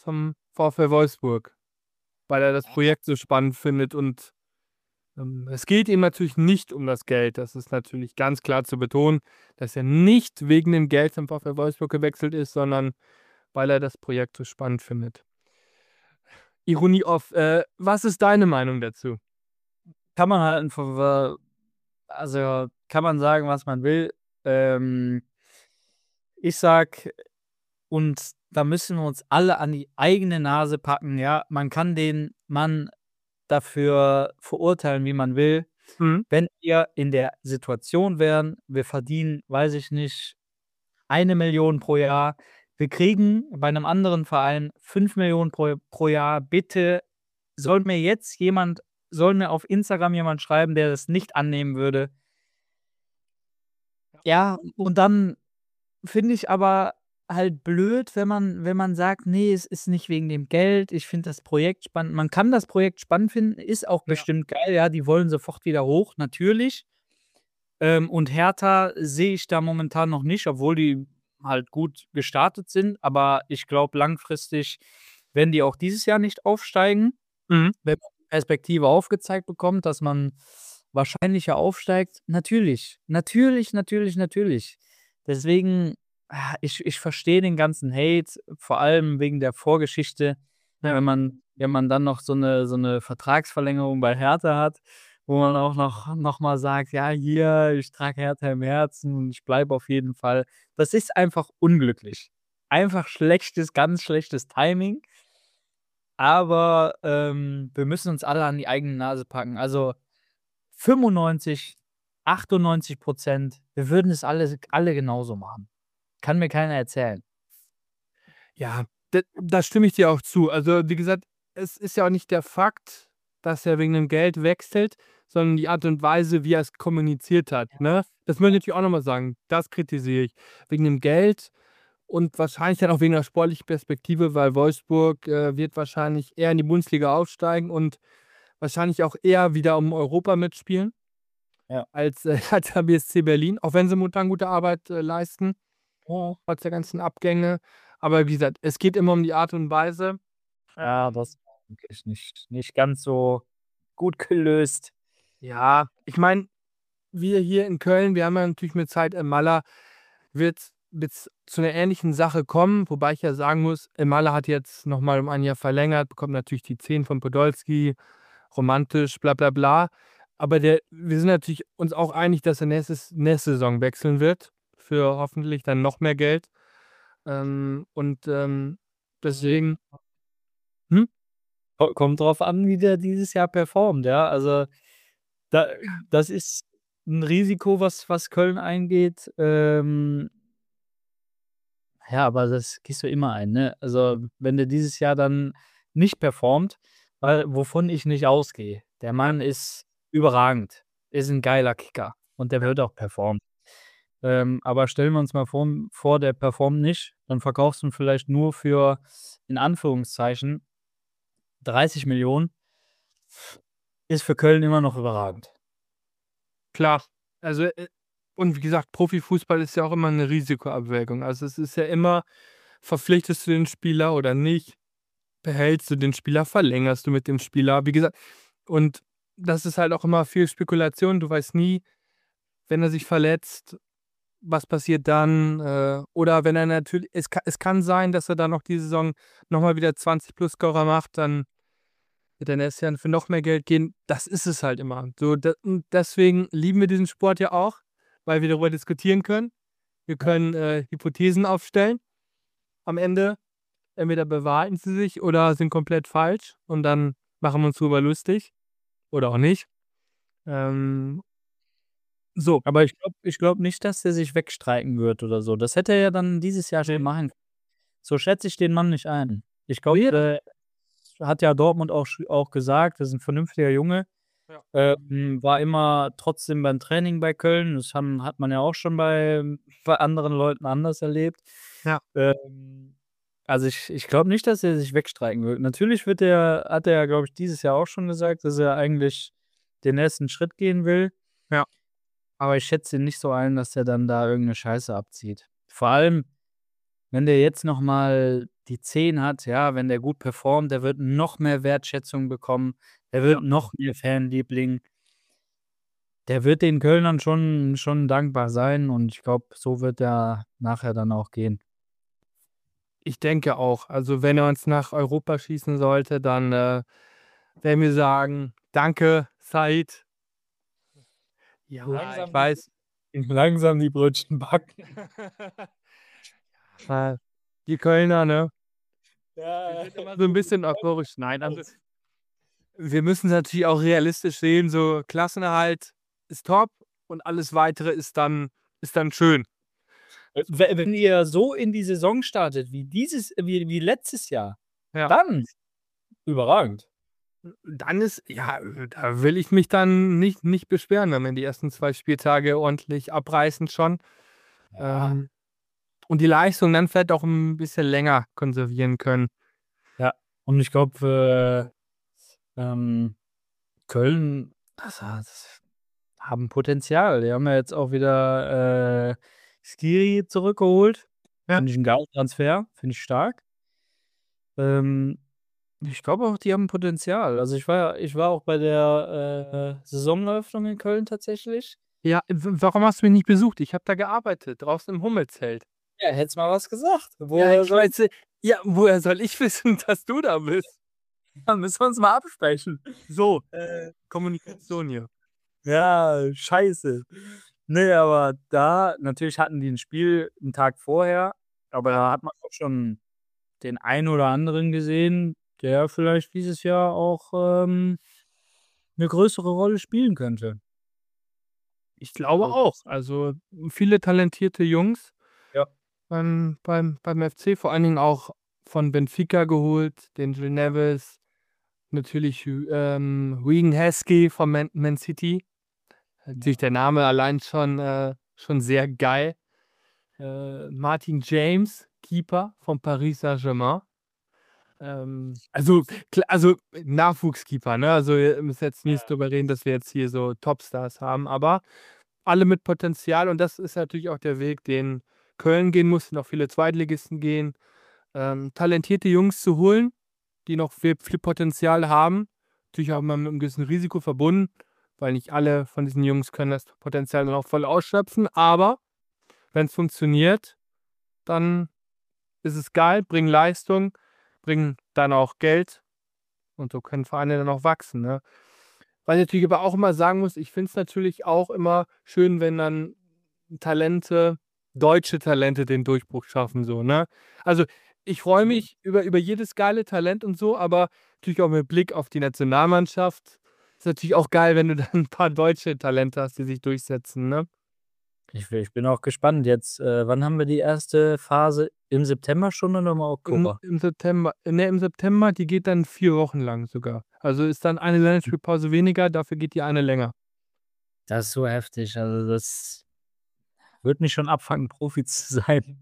zum VfL Wolfsburg, weil er das Projekt so spannend findet und ähm, es geht ihm natürlich nicht um das Geld. Das ist natürlich ganz klar zu betonen, dass er nicht wegen dem Geld zum VfL Wolfsburg gewechselt ist, sondern weil er das Projekt so spannend findet. Ironie off. Äh, was ist deine Meinung dazu? Kann man halt einfach, also kann man sagen, was man will. Ähm, ich sag, und da müssen wir uns alle an die eigene Nase packen, ja. Man kann den Mann dafür verurteilen, wie man will. Mhm. Wenn wir in der Situation wären, wir verdienen, weiß ich nicht, eine Million pro Jahr. Wir kriegen bei einem anderen Verein fünf Millionen pro, pro Jahr. Bitte soll mir jetzt jemand, soll mir auf Instagram jemand schreiben, der das nicht annehmen würde. Ja, und dann finde ich aber halt blöd, wenn man wenn man sagt: „Nee, es ist nicht wegen dem Geld. Ich finde das Projekt spannend.“ Man kann das Projekt spannend finden, ist auch Ja. bestimmt geil, ja, die wollen sofort wieder hoch, natürlich. Ähm, und Hertha sehe ich da momentan noch nicht, obwohl die halt gut gestartet sind. Aber ich glaube, langfristig werden die auch dieses Jahr nicht aufsteigen. Mhm. Wenn man die Perspektive aufgezeigt bekommt, dass man wahrscheinlicher aufsteigt, natürlich. Natürlich, natürlich, natürlich. Deswegen, ah, ich ich verstehe den ganzen Hate, vor allem wegen der Vorgeschichte, Ja. wenn man wenn man dann noch so 'ne so 'ne Vertragsverlängerung bei Hertha hat, wo man auch noch noch mal sagt: „Ja, hier, ich trage Hertha im Herzen und ich bleibe auf jeden Fall.“ Das ist einfach unglücklich. Einfach schlechtes, ganz schlechtes Timing. Aber, ähm, wir müssen uns alle an die eigene Nase packen. Also fünfundneunzig, achtundneunzig Prozent, wir würden es alle alle genauso machen. Kann mir keiner erzählen. Ja, d da stimme ich dir auch zu. Also, wie gesagt, es ist ja auch nicht der Fakt, dass er wegen dem Geld wechselt, sondern die Art und Weise, wie er es kommuniziert hat, ne? Das muss ich natürlich auch noch mal sagen. Das kritisiere ich. Wegen dem Geld und wahrscheinlich dann auch wegen der sportlichen Perspektive, weil Wolfsburg, äh, wird wahrscheinlich eher in die Bundesliga aufsteigen und wahrscheinlich auch eher wieder um Europa mitspielen Ja. als, äh, Hertha B S C Berlin, auch wenn sie momentan gute Arbeit, äh, leisten, Ja. trotz der ganzen Abgänge. Aber wie gesagt, es geht immer um die Art und Weise. Ja, das war wirklich nicht nicht ganz so gut gelöst. Ja, ich meine, wir hier in Köln, wir haben ja natürlich mit Zeit Emalla wird wird's zu 'ner ähnlichen Sache kommen, wobei ich ja sagen muss, Emalla hat jetzt noch mal um ein Jahr verlängert, bekommt natürlich die zehn von Podolski, romantisch, bla bla bla. Aber der wir sind natürlich uns auch einig, dass er nächstes nächste Saison wechseln wird für hoffentlich dann noch mehr Geld. Ähm, und, ähm, deswegen hm? Ko kommt drauf an, wie der dieses Jahr performt, ja. Also, da das ist 'n Risiko, was was Köln eingeht. Ähm ja, aber das gehst du immer ein, ne? Also, wenn der dieses Jahr dann nicht performt, weil wovon ich nicht ausgehe. Der Mann ist überragend, ist 'n geiler Kicker und der wird auch performen. Ähm, aber stellen wir uns mal vor vor, der performt nicht, dann verkaufst du ihn vielleicht nur für, in Anführungszeichen, dreißig Millionen. Ist für Köln immer noch überragend. Klar. Also, äh, und wie gesagt, Profifußball ist ja auch immer 'ne Risikoabwägung. Also, es ist ja immer, verpflichtest du den Spieler oder nicht? Behältst du den Spieler? Verlängerst du mit dem Spieler? Wie gesagt und das ist halt auch immer viel Spekulation. Du weißt nie, wenn er sich verletzt, was passiert dann? Äh, oder wenn er natür es ka es kann sein, dass er dann noch die Saison noch mal wieder zwanzig plus Scorer macht, dann wird er nächstes Jahr für noch mehr Geld gehen. Das ist es halt immer. So, d und deswegen lieben wir diesen Sport ja auch, weil wir darüber diskutieren können. Wir können, äh, Hypothesen aufstellen. Am Ende entweder bewahrheiten sie sich oder sind komplett falsch und dann machen wir uns drüber lustig oder auch nicht. Ähm so. Aber ich glaube ich glaube nicht, dass der sich wegstreiken wird oder so. Das hätte er ja dann dieses Jahr schon Ne. machen. So schätze ich den Mann nicht ein. Ich glaube, Ne. äh, hat ja Dortmund auch sch auch gesagt, das ist 'n vernünftiger Junge. Ja. Ähm, war immer trotzdem beim Training bei Köln. Das haben hat man ja auch schon bei bei anderen Leuten anders erlebt. Ja. Ähm, also, ich ich glaube nicht, dass er sich wegstreiken wird. Natürlich wird er hat er ja, glaube ich, dieses Jahr auch schon gesagt, dass er eigentlich den nächsten Schritt gehen will. Ja. Aber ich schätze ihn nicht so ein, dass der dann da irgend 'ne Scheiße abzieht. Vor allem, wenn der jetzt noch mal die zehn hat, ja, wenn der gut performt, der wird noch mehr Wertschätzung bekommen, der wird Ja. noch mehr Fanliebling. Der wird den Kölnern schon schon dankbar sein und ich glaube, so wird er nachher dann auch gehen. Ich denke auch. Also, wenn er uns nach Europa schießen sollte, dann, äh, werden wir sagen: „Danke, Said.“ Ja, ich Langsam weiß. langsam die Brötchen backen. Äh, die Kölner, ne? Ja, Wir sind immer so 'n bisschen euphorisch. Nein, also wir müssen natürlich auch realistisch sehen, so Klassenerhalt ist top und alles Weitere ist dann ist dann schön. Äh, we wenn ihr so in die Saison startet wie dieses wie wie letztes Jahr, Ja. dann überragend. Dann ist ja, äh, da will ich mich dann nicht nicht beschweren, wenn wir die ersten zwei Spieltage ordentlich abreißen schon. Ja. Ähm, und die Leistung dann vielleicht auch 'n bisschen länger konservieren können. Ja, und ich glaube, äh, ähm, Köln, also, das haben Potenzial. Die haben ja jetzt auch wieder, äh, Skiri zurückgeholt. Ja. Finde ich 'n geilen Transfer, finde ich stark. Ähm, ich glaube auch, die haben Potenzial. Also, ich war ja ich war auch bei der, äh, Saisoneröffnung in Köln tatsächlich. Ja, w warum hast du mich nicht besucht? Ich habe da gearbeitet, draußen im Hummelzelt. Ja, hättest mal was gesagt. Ja, Woher ich soll weiß, ja, woher soll ich wissen, dass du da bist? Ja, müssen wir uns mal absprechen. So, Äh, Kommunikation hier. ja, scheiße. Ne, aber da natürlich hatten die 'n Spiel 'n Tag vorher, aber da hat man auch schon den einen oder anderen gesehen, der vielleicht dieses Jahr auch, ähm, 'ne größere Rolle spielen könnte. Ich glaube Also auch. Also, viele talentierte Jungs Ja. beim beim beim F C, vor allen Dingen auch von Benfica geholt, den Jules Neves, natürlich, Hü ähm, Regan Heskey von Man Man City. Natürlich Ja. der Name allein schon, äh schon sehr geil. Äh, Martin James, Keeper von Paris Saint-Germain. Ähm, also, kl also, Nachwuchskeeper, ne? Also, wir müssen jetzt nicht Ja. drüber reden, dass wir jetzt hier so Topstars haben, aber alle mit Potenzial und das ist natürlich auch der Weg, den Köln gehen muss, den auch viele Zweitligisten gehen. Ähm, talentierte Jungs zu holen, die noch viel viel Potenzial haben. Natürlich auch immer mit 'nem gewissen Risiko verbunden, weil nicht alle von diesen Jungs können das Potenzial dann auch voll ausschöpfen, aber wenn's funktioniert, dann ist es geil, bringen Leistung, bringen dann auch Geld und so können Vereine dann auch wachsen, ne? Was ich natürlich aber auch immer sagen muss, ich finde es natürlich auch immer schön, wenn dann Talente deutsche Talente den Durchbruch schaffen so, ne? Also, ich freue Mhm. mich über über jedes geile Talent und so, aber natürlich auch mit Blick auf die Nationalmannschaft ist natürlich auch geil, wenn du dann 'n paar deutsche Talente hast, die sich durchsetzen, ne? Ich wi ich bin auch gespannt jetzt, äh, wann haben wir die erste Phase? Im September schon oder im Im Oktober? im September ne, im September, die geht dann vier Wochen lang sogar. Also, ist dann eine Länderspielpause weniger, dafür geht die eine länger. Das ist so heftig. Also, das würde mich schon abfucken, Profi zu sein.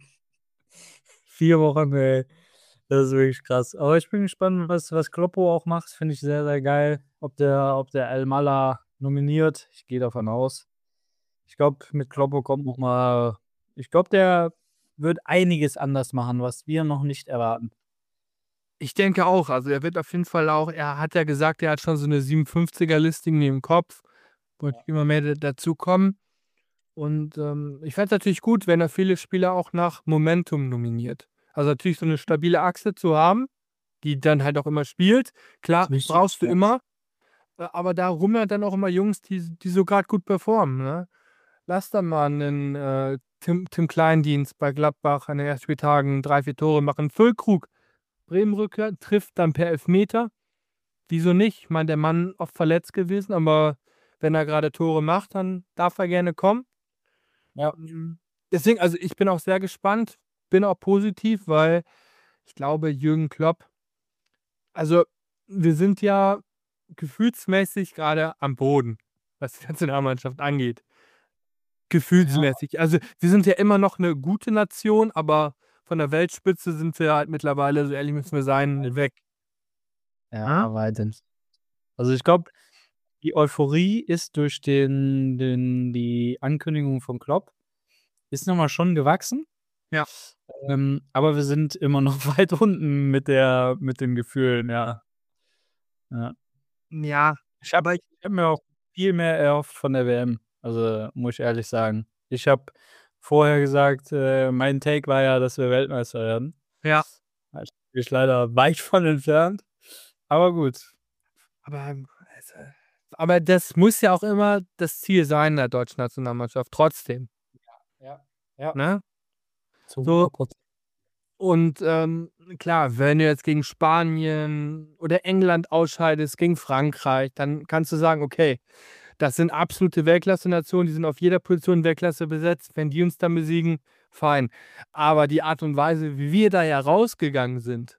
vier Wochen, ey. Das ist wirklich krass. Aber ich bin gespannt, was was Kloppo auch macht, finde ich sehr, sehr geil. Ob der ob der Almala nominiert. Ich gehe davon aus. Ich glaube, mit Kloppo kommt noch mal ich glaube, der wird einiges anders machen, was wir noch nicht erwarten. Ich denke auch. Also, er wird auf jeden Fall auch er hat ja gesagt, er hat schon so 'ne siebenundfünfziger Liste irgendwie im Kopf, wo Ja. immer mehr d dazukommen. Und, ähm, ich fände es natürlich gut, wenn er viele Spieler auch nach Momentum nominiert. Also, natürlich so 'ne stabile Achse zu haben, die dann halt auch immer spielt. Klar, Wichtig, brauchst du ja. immer, äh, aber da rummeln dann auch immer Jungs, die s die so grad gut performen, ne? Lass da mal 'nen, äh, Tim Tim Kleindienst bei Gladbach an den ersten Spieltagen drei, vier Tore machen. Füllkrug, Bremen-Rückkehr, trifft dann per Elfmeter. Wieso nicht? Ich meine, der Mann oft verletzt gewesen, aber wenn er grade Tore macht, dann darf er gerne kommen. Ja. Hm, deswegen also, ich bin auch sehr gespannt, bin auch positiv, weil ich glaube, Jürgen Klopp also, wir sind ja gefühlsmäßig grade am Boden, was die Nationalmannschaft angeht. Ja. Gefühlsmäßig. Also, wir sind ja immer noch 'ne gute Nation, aber von der Weltspitze sind wir halt mittlerweile, so ehrlich müssen wir sein, weg. Ne? Ja, weitens. Also, ich glaube, die Euphorie ist durch den den die Ankündigung von Klopp ist noch mal schon gewachsen. Ja. Ähm, aber wir sind immer noch weit unten mit der mit den Gefühlen, ja. Ja. Ja, Ich habe aber ich ich habe mir auch viel mehr erhofft von der W M, also, muss ich ehrlich sagen. Ich habe vorher gesagt, äh, mein Take war ja, dass wir Weltmeister werden. Ja. Da ist ich leider weit von entfernt, aber gut. Aber, ähm, also aber das muss ja auch immer das Ziel sein der deutschen Nationalmannschaft, trotzdem, Ja, ja. ne? Zu So, hundert Prozent. und, ähm, klar, wenn du jetzt gegen Spanien oder England ausscheidest, gegen Frankreich, dann kannst du sagen: „Okay, das sind absolute Weltklasse-Nationen, die sind auf jeder Position Weltklasse besetzt. Wenn die uns dann besiegen, fein.“ Aber die Art und Weise, wie wir da ja rausgegangen sind,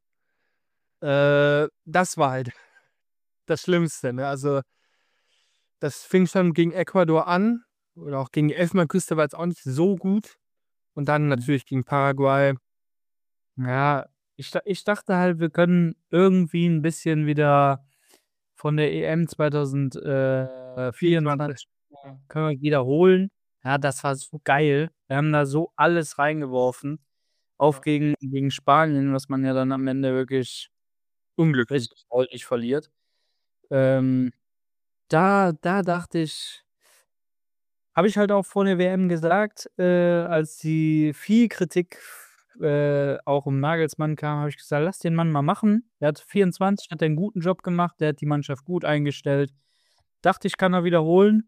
äh, das war halt das Schlimmste, ne? Also, das fing schon gegen Ecuador an oder auch gegen die Elfenbeinküste war jetzt auch nicht so gut und dann Mhm. natürlich gegen Paraguay. Ja, ich da ich dachte halt, wir können irgendwie 'n bisschen wieder von der E M zweitausend äh, vierundzwanzig. vierundzwanzig können wir wiederholen. Ja, das war so geil. Wir haben da so alles reingeworfen, auch Ja. gegen gegen Spanien, was man ja dann am Ende wirklich Unglücklich. richtig deutlich verliert. Ähm, da da dachte ich habe ich halt auch vor der W M gesagt, äh, als die viel Kritik äh, auch um Nagelsmann kam, habe ich gesagt: „Lass den Mann mal machen.“ Der hat vierundzwanzig hat er 'n guten Job gemacht, der hat die Mannschaft gut eingestellt. Dachte ich, kann er wiederholen.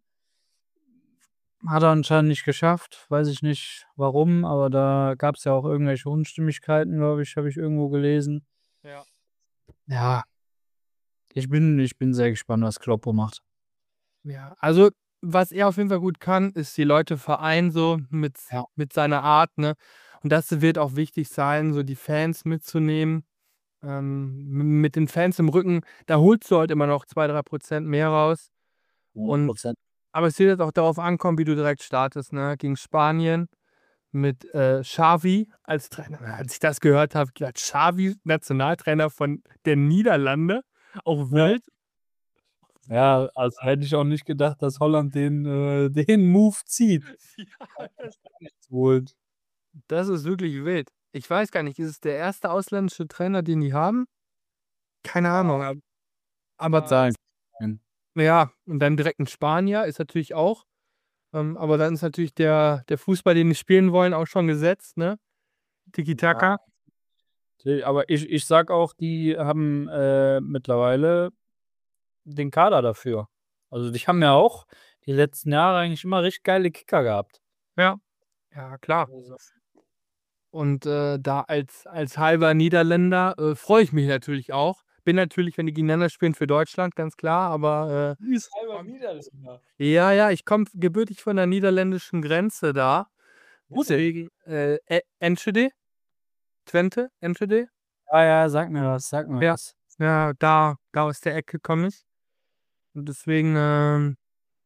Hat er anscheinend nicht geschafft. Weiß ich nicht warum, aber da gab's ja auch irgendwelche Unstimmigkeiten, glaube ich, habe ich irgendwo gelesen. Ja. Ja. Ich bin ich bin sehr gespannt, was Kloppo macht. Ja, also, was er auf jeden Fall gut kann, ist die Leute vereinen so mit Ja. mit seiner Art, ne? Und das wird auch wichtig sein, so die Fans mitzunehmen. Ähm, m mit den Fans im Rücken, da holst du halt immer noch zwei, drei Prozent mehr raus. hundert Und Prozent. aber es wird jetzt auch darauf ankommen, wie du direkt startest, ne? Gegen Spanien mit, äh, Xavi als Trainer. Als ich das gehört habe, habe ich gedacht: „Xavi, Nationaltrainer von der Niederlande, auch Ja. wild.“ Ja, also, hätte ich auch nicht gedacht, dass Holland den äh, den Move zieht. Ja, das holt. das ist wirklich wild. Ich weiß gar nicht, ist es der erste ausländische Trainer, den die haben? Keine Ahnung, ab Kann aber sein. ja, und dann direkt 'n Spanier ist natürlich auch ähm, aber dann ist natürlich der der Fußball, den die spielen wollen, auch schon gesetzt, ne? Tiki Ja. Taka. Aber ich ich sage auch, die haben, äh, mittlerweile den Kader dafür. Also, die haben ja auch die letzten Jahre eigentlich immer richtig geile Kicker gehabt. Ja. Ja, klar. Also Und, äh, da als als halber Niederländer, äh, freue ich mich natürlich auch. Bin natürlich, wenn die gegeneinander spielen, für Deutschland, ganz klar, aber, Du bist äh, halber komm Niederländer. ja, ja, ich komme gebürtig von der niederländischen Grenze da. Wo denn? Deswegen, äh, E Enschede, Twente, Enschede. Ah ja, sag mir was, sag mir Ja, was. ja, da da aus der Ecke komme ich. Und deswegen, ähm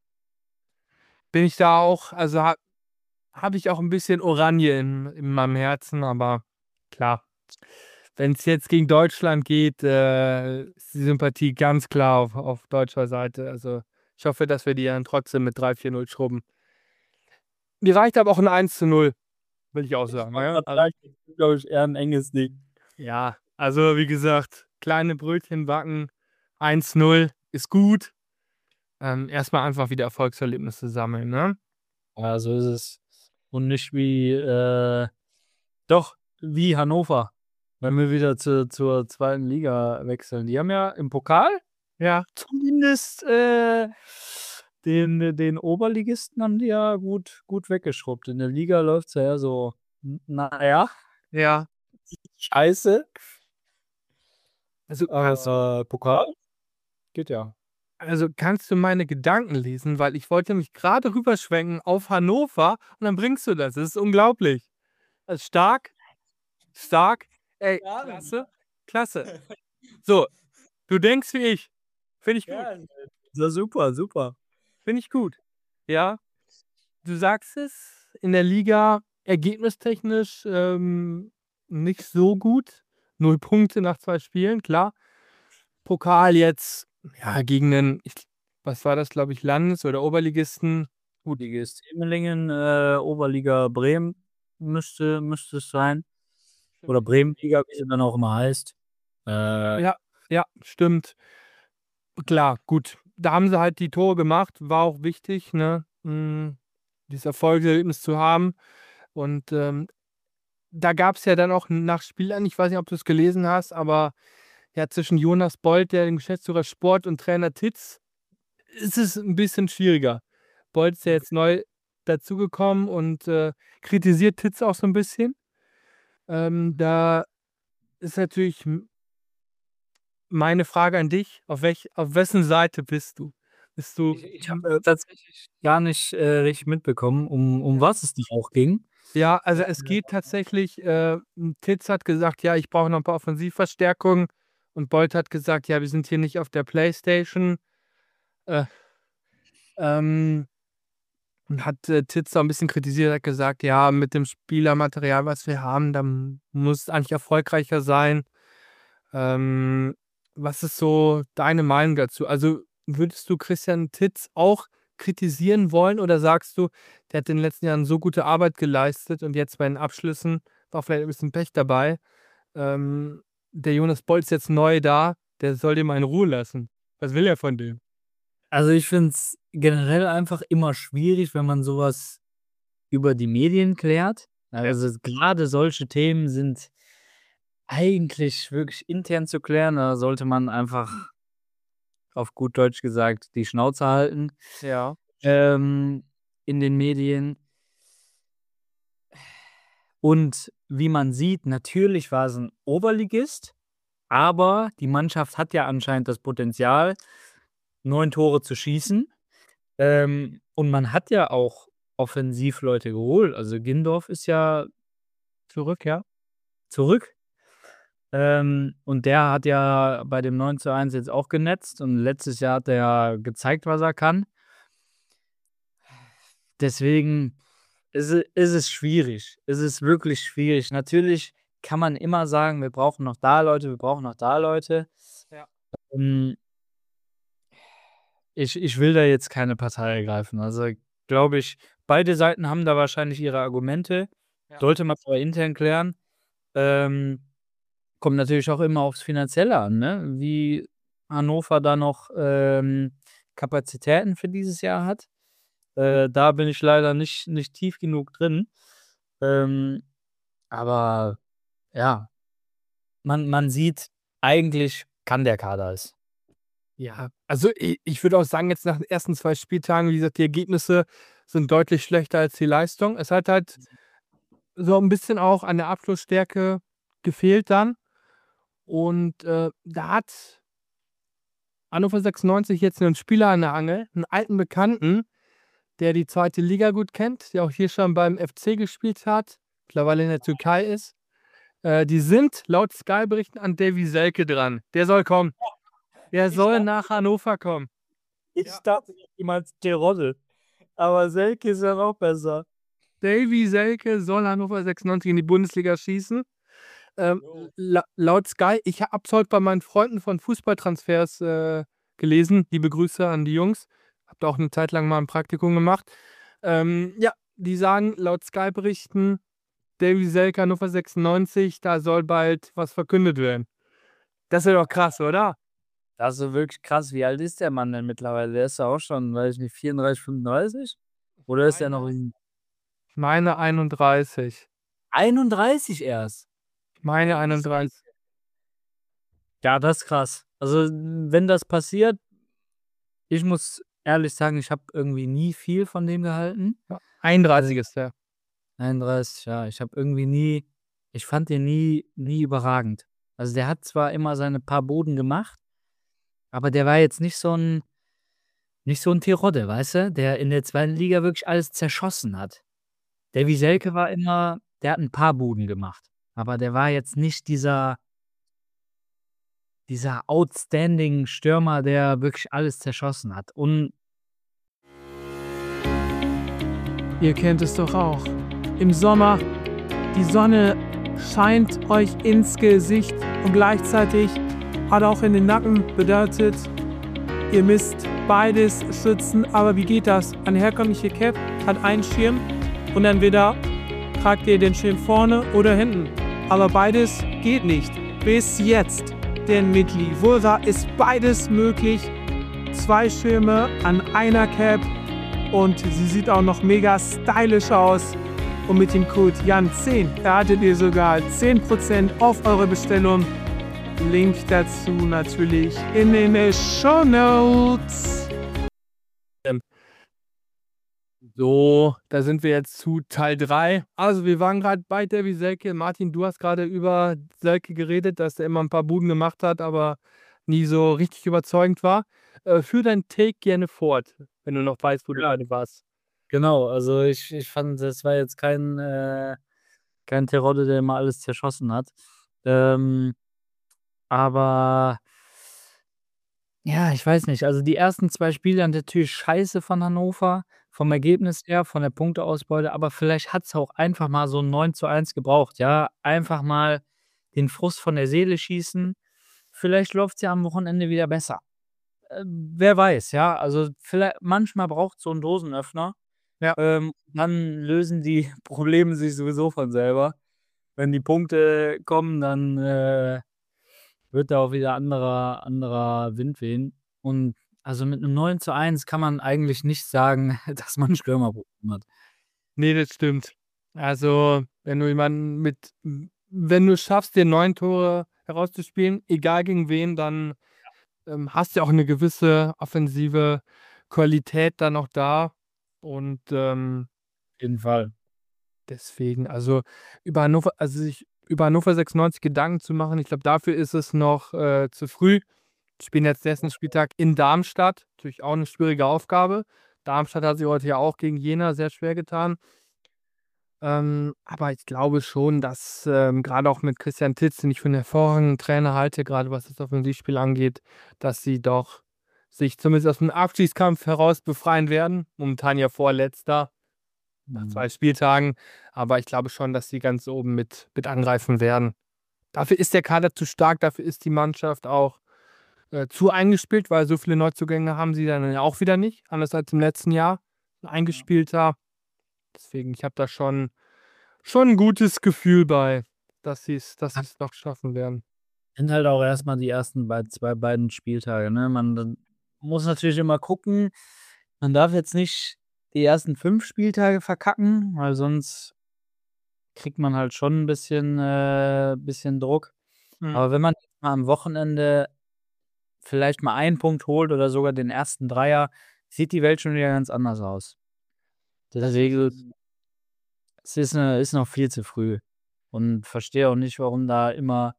bin ich da auch also, ha habe ich auch 'n bisschen Oranje in in meinem Herzen, aber klar, wenn's jetzt gegen Deutschland geht, äh, ist die Sympathie ganz klar auf auf deutscher Seite. Also, ich hoffe, dass wir die dann trotzdem mit drei, vier, null schrubben. Mir reicht aber auch 'n eins zu null, will ich auch Ich sagen, wollte ne? grad Also sagen, das wird, glaube ich, eher 'n enges Ding. ja, also, wie gesagt, kleine Brötchen backen, eins null ist gut. Ähm, erst mal einfach wieder Erfolgserlebnisse sammeln, ne? Ja, so ist es. Und nicht wie, äh doch, wie Hannover, wenn wir wieder zur zur zweiten Liga wechseln. Die haben ja im Pokal Ja. zumindest, äh, den den Oberligisten haben die ja gut gut weggeschrubbt. In der Liga läuft's ja eher so, n na ja Ja. scheiße. Also, kannst du Aber Pokal geht ja. also, kannst du meine Gedanken lesen, weil ich wollte nämlich grade rüberschwenken auf Hannover und dann bringst du das. Das ist unglaublich. Also, stark, stark. Ey, klasse, klasse. So, du denkst wie ich. Finde ich gut. Ja, ja super, super. Finde ich gut. Ja, du sagst es, in der Liga ergebnistechnisch, ähm, nicht so gut. null Punkte nach zwei Spielen, klar. Pokal jetzt, ja, gegen 'nen ich was war das, glaube ich, Landes oder Oberligisten. Gut. Emmelingen, äh, Oberliga Bremen müsste müsste es sein. Oder Bremenliga, wie sie dann auch immer heißt. Äh, Ja, ja, stimmt. Klar, gut. Da haben sie halt die Tore gemacht, war auch wichtig, ne? Hm, dieses Erfolgserlebnis zu haben. Und, ähm, da gab's ja dann auch nach Spielern, ich weiß nicht, ob du's gelesen hast, aber ja, zwischen Jonas Bolt, der dem Geschäftsführer Sport, und Trainer Titz ist es 'n bisschen schwieriger. Bolt ist ja jetzt neu dazugekommen und, äh, kritisiert Titz auch so 'n bisschen. Ähm, da ist natürlich m meine Frage an dich, auf welch auf wessen Seite bist du? Bist du Ich ich habe, äh, tatsächlich gar nicht, äh, richtig mitbekommen, um um Ja. was es da auch ging. Ja, also es geht tatsächlich, äh hm, Titz hat gesagt: „Ja, ich brauche noch 'n paar Offensivverstärkungen." Und Bolt hat gesagt: „Ja, wir sind hier nicht auf der Playstation." Äh, ähm, und hat, äh, Titz auch 'n bisschen kritisiert, hat gesagt: „Ja, mit dem Spielermaterial, was wir haben, dann muss eigentlich erfolgreicher sein." Ähm, was ist so deine Meinung dazu? Also, würdest du Christian Titz auch kritisieren wollen oder sagst du, der hat in den letzten Jahren so gute Arbeit geleistet und jetzt bei den Abschlüssen war vielleicht 'n bisschen Pech dabei. Ähm, der Jonas Bolt ist jetzt neu da, der soll den mal in Ruhe lassen. Was will er von dem? Also, ich finde es generell einfach immer schwierig, wenn man so was über die Medien klärt. Ja. Also, grade solche Themen sind eigentlich wirklich intern zu klären. Da sollte man einfach auf gut Deutsch gesagt, die Schnauze halten, Ja. ähm, in den Medien. Und wie man sieht, natürlich war es 'n Oberligist, aber die Mannschaft hat ja anscheinend das Potenzial, neun Tore zu schießen. Ähm, und man hat ja auch Offensivleute geholt. Also, Gindorf ist ja Zurück, ja. zurück. Ähm, und der hat ja bei dem neun zu eins jetzt auch genetzt und letztes Jahr hat er ja gezeigt, was er kann. Deswegen ist e ist es schwierig. Es ist wirklich schwierig. Natürlich kann man immer sagen: „Wir brauchen noch da Leute, wir brauchen noch da Leute." Ja. Ähm ich ich will da jetzt keine Partei ergreifen. Also, glaube ich, beide Seiten haben da wahrscheinlich ihre Argumente. Ja. Sollte man aber intern klären. Ähm, kommt natürlich auch immer aufs Finanzielle an, ne? Wie Hannover da noch, ähm, Kapazitäten für dieses Jahr hat. Äh, da bin ich leider nicht nicht tief genug drin. Ähm, aber ja, man man sieht, eigentlich kann der Kader es. Ja, also i ich würde auch sagen, jetzt nach den ersten zwei Spieltagen, wie gesagt, die Ergebnisse sind deutlich schlechter als die Leistung. Es hat halt so 'n bisschen auch an der Abschlussstärke gefehlt dann. Und, äh, da hat Hannover sechsundneunzig jetzt 'nen Spieler an der Angel, 'n alten Bekannten, der die zweite Liga gut kennt, der auch hier schon beim F C gespielt hat, mittlerweile in der Türkei ist. Äh, die sind laut Sky-Berichten an Davy Selke dran. Der soll kommen. Der Ich soll dachte nach Hannover kommen. ich Ja. dachte, du meinst Terodde. Aber Selke ist ja noch besser. Davy Selke soll Hannover sechsundneunzig in die Bundesliga schießen. Ähm, Jo. la laut Sky ich habe es heute bei meinen Freunden von Fußballtransfers, äh, gelesen. Liebe Grüße an die Jungs. Habe da auch 'ne Zeit lang mal 'n Praktikum gemacht. Ähm, ja, die sagen laut Sky-Berichten, Davy Selke, Hannover sechsundneunzig, da soll bald was verkündet werden. Das wäre doch krass, oder? Das ist wirklich krass. Wie alt ist der Mann denn mittlerweile? Der ist ja auch schon, weiß ich nicht, vierunddreißig, fünfunddreißig? Oder ist der noch Meine in ich meine einunddreißig. einunddreißig erst? Ich meine Meine einunddreißig. Güte. Ja, das ist krass. Also, wenn das passiert ich muss ehrlich sagen, ich habe irgendwie nie viel von dem gehalten. Ja, einunddreißig Äh ist der. einunddreißig, ja. Ich habe irgendwie nie ich fand den nie nie überragend. Also, der hat zwar immer seine paar Buden gemacht, aber der war jetzt nicht so 'n nicht so 'n Terodde, weißt du, der in der zweiten Liga wirklich alles zerschossen hat. Davy Selke war immer der hat 'n paar Buden gemacht, aber der war jetzt nicht dieser dieser outstanding Stürmer, der wirklich alles zerschossen hat. Und Ihr kennt es doch auch. Im Sommer, die Sonne scheint euch ins Gesicht und gleichzeitig hat auch in den Nacken bedeutet, ihr müsst beides schützen. Aber wie geht das? Eine herkömmliche Cap hat einen Schirm und entweder tragt ihr den Schirm vorne oder hinten. aber beides geht nicht. Bis jetzt. Denn mit Livulva ist beides möglich. Zwei Schirme an einer Cap und sie sieht auch noch mega stylisch aus. Und mit dem Code Jan zehn erhaltet ihr sogar zehn Prozent auf eure Bestellung. Link dazu natürlich in den Shownotes. So, da sind wir jetzt zu Teil drei. Also wir waren gerade bei Davy Selke. Martin, du hast gerade über Selke geredet, dass er immer ein paar Buden gemacht hat, aber nie so richtig überzeugend war. Äh, führ deinen Take gerne fort, wenn du noch weißt, wo du Ja. gerade warst. Genau, also ich, ich fand, das war jetzt kein, äh, kein Terodde, der immer alles zerschossen hat. Ähm, aber ja, ich weiß nicht. Also die ersten zwei Spiele natürlich scheiße von Hannover, vom Ergebnis her, von der Punkteausbeute, aber vielleicht hat es auch einfach mal so ein neun zu eins gebraucht, ja. Einfach mal den Frust von der Seele schießen. Vielleicht läuft es ja am Wochenende wieder besser. Äh, wer weiß, ja. Also vielleicht, manchmal braucht so ein Dosenöffner. Ja. Ähm, dann lösen die Probleme sich sowieso von selber. Wenn die Punkte kommen, dann äh, wird da auch wieder anderer, anderer Wind wehen. Und also mit einem neun zu eins kann man eigentlich nicht sagen, dass man ein Stürmerproblem hat. Nee, das stimmt. Also, wenn du jemanden mit, wenn du es schaffst, dir neun Tore herauszuspielen, egal gegen wen, dann ähm, hast du auch eine gewisse offensive Qualität dann noch da. Und ähm, Auf jeden Fall. deswegen, also über Hannover, also sich über Hannover sechsundneunzig Gedanken zu machen, ich glaube, dafür ist es noch äh, zu früh. Wir spielen jetzt den nächsten Spieltag in Darmstadt. Natürlich auch eine schwierige Aufgabe. Darmstadt hat sich heute ja auch gegen Jena sehr schwer getan. Ähm, aber ich glaube schon, dass ähm, gerade auch mit Christian Titz, den ich für einen hervorragenden Trainer halte, gerade was das Offensivspiel angeht, dass sie doch sich zumindest aus dem Abstiegskampf heraus befreien werden. Momentan ja Vorletzter nach Mhm. zwei Spieltagen. Aber ich glaube schon, dass sie ganz oben mit, mit angreifen werden. Dafür ist der Kader zu stark, dafür ist die Mannschaft auch äh, zu eingespielt, weil so viele Neuzugänge haben sie dann ja auch wieder nicht, anders als im letzten Jahr. Ein eingespielter. Deswegen, ich habe da schon, schon ein gutes Gefühl bei, dass sie es dass sie's noch schaffen werden. Sind halt auch erstmal die ersten beid zwei beiden Spieltage, ne? Man dann muss natürlich immer gucken, man darf jetzt nicht die ersten fünf Spieltage verkacken, weil sonst kriegt man halt schon ein bisschen äh, bisschen Druck. Mhm. Aber wenn man jetzt mal am Wochenende vielleicht mal einen Punkt holt oder sogar den ersten Dreier, sieht die Welt schon wieder ganz anders aus. Deswegen, es ist, ne, ist noch viel zu früh und verstehe auch nicht, warum da immer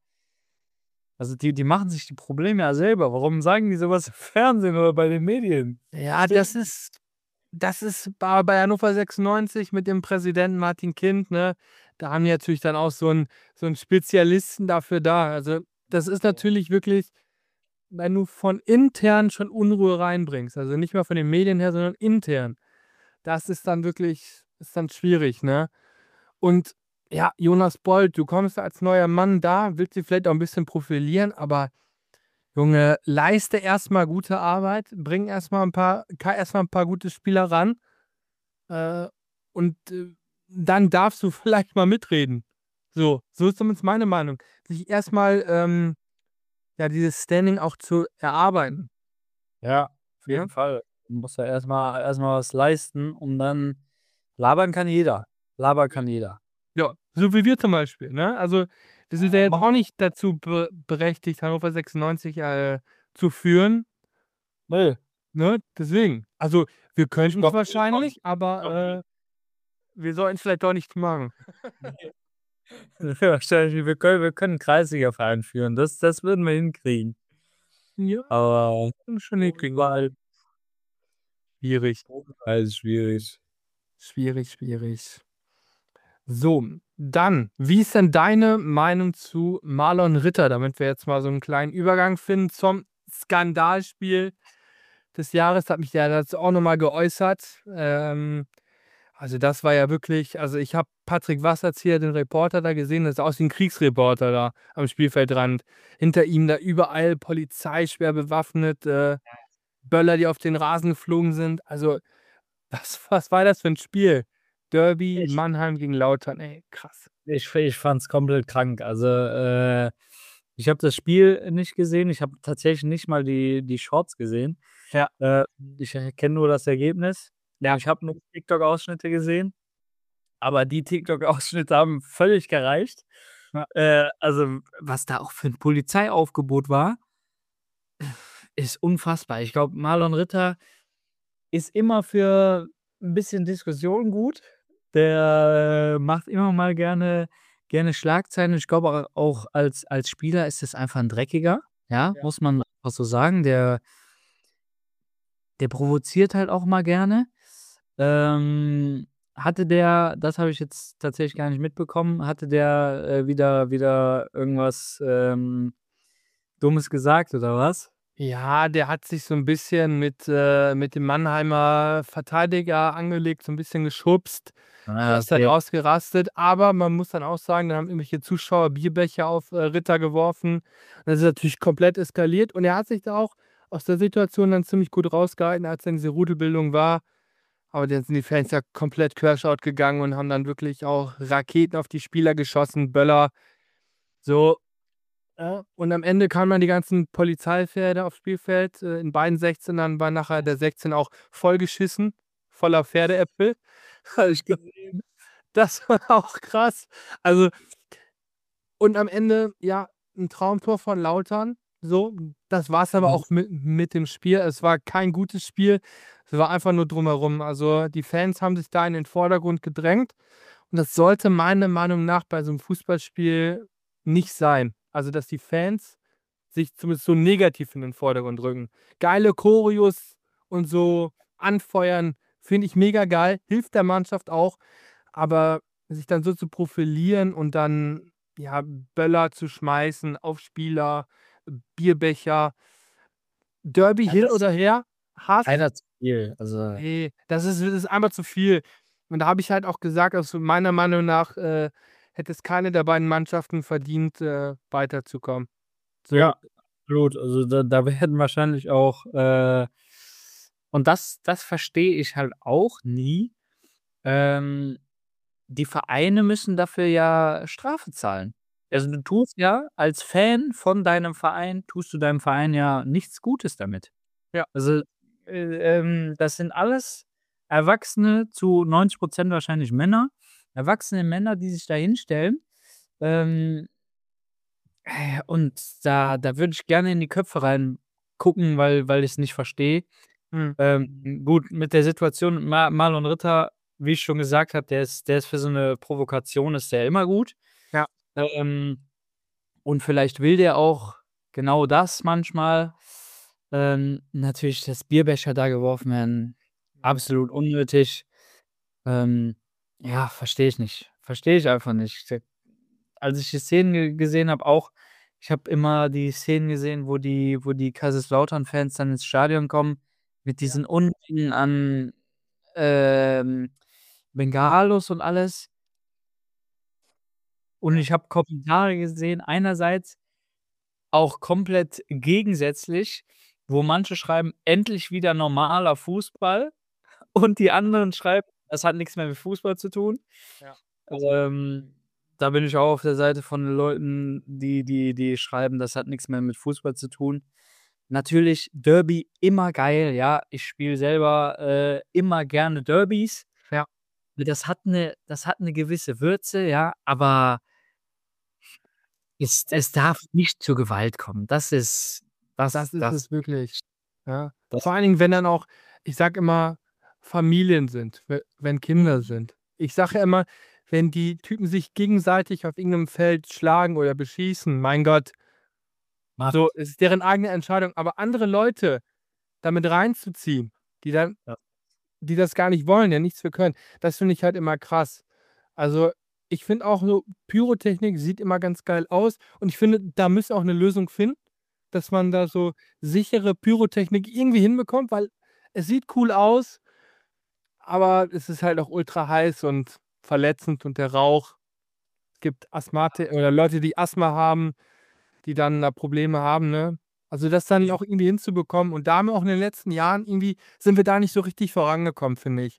also die die machen sich die Probleme ja selber. Warum sagen die sowas im Fernsehen oder bei den Medien? Ja, das ist das ist bei bei Hannover sechsundneunzig mit dem Präsidenten Martin Kind, ne? Da haben die natürlich dann auch so 'n so 'n Spezialisten dafür da. Also, das ist natürlich wirklich, wenn du von intern schon Unruhe reinbringst, also nicht mal von den Medien her, sondern intern. Das ist dann wirklich ist dann schwierig, ne? Und ja, Jonas Bold, du kommst als neuer Mann da, willst dich vielleicht auch 'n bisschen profilieren, aber Junge, leiste erst mal gute Arbeit, bring erst mal 'n paar ka erst mal 'n paar gute Spieler ran, äh, und, äh, dann darfst du vielleicht mal mitreden. So, so ist zumindest meine Meinung. Sich erst mal, ähm, ja, dieses Standing auch zu erarbeiten. Ja, auf Ja. jeden Fall. Man muss ja erstmal erstmal was leisten und dann labern kann jeder. Labern kann jeder. Ja, so wie wir zum Beispiel, ne? Also, wir sind ja jetzt auch nicht dazu be berechtigt, Hannover sechsundneunzig, äh, zu führen, Ne. ne? Deswegen. Also, wir könnten's doch, wahrscheinlich, aber, äh, wir sollten's vielleicht doch nicht machen. Wahrscheinlich, wir können wir können 'n Kreisligaverein führen. Das das würden wir hinkriegen. Ja, Aber schon hinkriegen. überall Schwierig. alles schwierig. Schwierig, schwierig. So, dann, wie ist denn deine Meinung zu Marlon Ritter, damit wir jetzt mal so 'n kleinen Übergang finden zum Skandalspiel des Jahres? Habe mich ja dazu auch noch mal geäußert. Ähm, also, das war ja wirklich also, ich habe Patrick Wasserzieher, den Reporter da gesehen, der sah aus wie 'n Kriegsreporter da am Spielfeldrand. Hinter ihm da überall Polizei schwer bewaffnet, äh, Böller, die auf den Rasen geflogen sind. Also, was was war das für 'n Spiel? Derby Ich Mannheim gegen Lautern, ey, krass. ich ich fand's komplett krank. Also, äh, ich habe das Spiel nicht gesehen. Ich habe tatsächlich nicht mal die die Shorts gesehen. Ja. Äh, ich kenne nur das Ergebnis. Ja. Ich habe nur TikTok-Ausschnitte gesehen, aber die TikTok-Ausschnitte haben völlig gereicht. Ja. Äh, also, was da auch für 'n Polizeiaufgebot war, ist unfassbar. Ich glaube, Marlon Ritter ist immer für 'n bisschen Diskussion gut. Der macht immer mal gerne gerne Schlagzeilen. Ich glaube a auch als als Spieler ist es einfach 'n Dreckiger, ja, Ja. muss man einfach so sagen. Der der provoziert halt auch mal gerne. Ähm, hatte der das habe ich jetzt tatsächlich gar nicht mitbekommen, hatte der, äh, wieder wieder irgendwas, ähm, Dummes gesagt oder was? Ja, der hat sich so 'n bisschen mit äh, mit dem Mannheimer Verteidiger angelegt, so 'n bisschen geschubst. Ah, Der ist dann okay. ausgerastet, aber man muss dann auch sagen, da haben irgendwelche Zuschauer Bierbecher auf, äh, Ritter geworfen. Das ist natürlich komplett eskaliert und er hat sich da auch aus der Situation dann ziemlich gut rausgehalten, als dann diese Rudelbildung war. Aber dann sind die Fans ja komplett Crashout gegangen und haben dann wirklich auch Raketen auf die Spieler geschossen, Böller. So, äh, und am Ende kamen dann die ganzen Polizeipferde aufs Spielfeld. Äh, in beiden Sechzehnern war nachher der Sechzehn auch vollgeschissen, voller Pferdeäpfel. Habe ich gesehen. Das war auch krass. Also und am Ende, ja, 'n Traumtor von Lautern, so. Das war's aber Mhm. auch mit mit dem Spiel. Es war kein gutes Spiel. Es war einfach nur drumherum. Also, die Fans haben sich da in den Vordergrund gedrängt und das sollte meiner Meinung nach bei so 'nem Fußballspiel nicht sein. Also, dass die Fans sich zumindest so negativ in den Vordergrund rücken. Geile Choreos und so anfeuern, finde ich mega geil, hilft der Mannschaft auch, aber sich dann so zu profilieren und dann, ja, Böller zu schmeißen auf Spieler, Bierbecher Derby Ja, hin das oder her, Hass einer zu viel, also ne, das ist das ist einfach zu viel. Und da habe ich halt auch gesagt, also, meiner Meinung nach, äh, hätte es keine der beiden Mannschaften verdient, äh, weiterzukommen. So. Ja, absolut. Also, da da werden wahrscheinlich auch, äh und das das verstehe ich halt auch nie. Ähm, die Vereine müssen dafür ja Strafe zahlen. Also, du tust ja als Fan von deinem Verein tust du deinem Verein ja nichts Gutes damit. Ja. Also, äh, ähm, das sind alles Erwachsene, zu neunzig Prozent wahrscheinlich Männer, erwachsene Männer, die sich da hinstellen. Ähm äh, und da da würde ich gerne in die Köpfe reingucken, weil weil ich's nicht verstehe. Mhm. Ähm, gut, mit der Situation Ma Marlon Ritter, wie ich schon gesagt habe, der ist der ist für so 'ne Provokation ist der immer gut. Ja. Ähm, und vielleicht will der auch genau das manchmal. Ähm, natürlich, dass Bierbecher da geworfen werden, absolut unnötig. Ähm, ja, verstehe ich nicht. Verstehe ich einfach nicht. D als ich die Szenen ge gesehen habe auch ich habe immer die Szenen gesehen, wo die wo die Kaiserslautern-Fans dann ins Stadion kommen mit Ja. diesen Unmengen an, ähm, Bengalos und alles. Und Ja. ich habe Kommentare gesehen, einerseits auch komplett gegensätzlich, wo manche schreiben: „Endlich wieder normaler Fußball.“ Und die anderen schreiben: „Das hat nix mehr mit Fußball zu tun.“ Ja. Ähm, da bin ich auch auf der Seite von den Leuten, die die die schreiben, das hat nix mehr mit Fußball zu tun. Natürlich, Derby immer geil, ja. Ich spiele selber, äh, immer gerne Derbys. Ja. Das hat 'ne das hat 'ne gewisse Würze, ja, aber es es darf nicht zur Gewalt kommen. Das ist das Das ist das es wirklich, ja. das Vor allen Dingen, wenn dann auch ich sage immer, Familien sind, we wenn Kinder sind. Ich sage ja immer, wenn die Typen sich gegenseitig auf irgend 'nem Feld schlagen oder beschießen, mein Gott so, Macht. es ist deren eigene Entscheidung, aber andere Leute damit reinzuziehen, die dann Ja. die das gar nicht wollen, ja nichts für können, das finde ich halt immer krass. Also, ich finde auch so Pyrotechnik sieht immer ganz geil aus und ich finde, da müssen wir auch 'ne Lösung finden, dass man da so sichere Pyrotechnik irgendwie hinbekommt, weil es sieht cool aus aber es ist halt auch ultra heiß und verletzend und der Rauch gibt Asthmati oder Leute, die Asthma haben, die dann da Probleme haben, ne? Also, das dann auch irgendwie hinzubekommen und da haben wir auch in den letzten Jahren irgendwie sind wir da nicht so richtig vorangekommen, finde ich.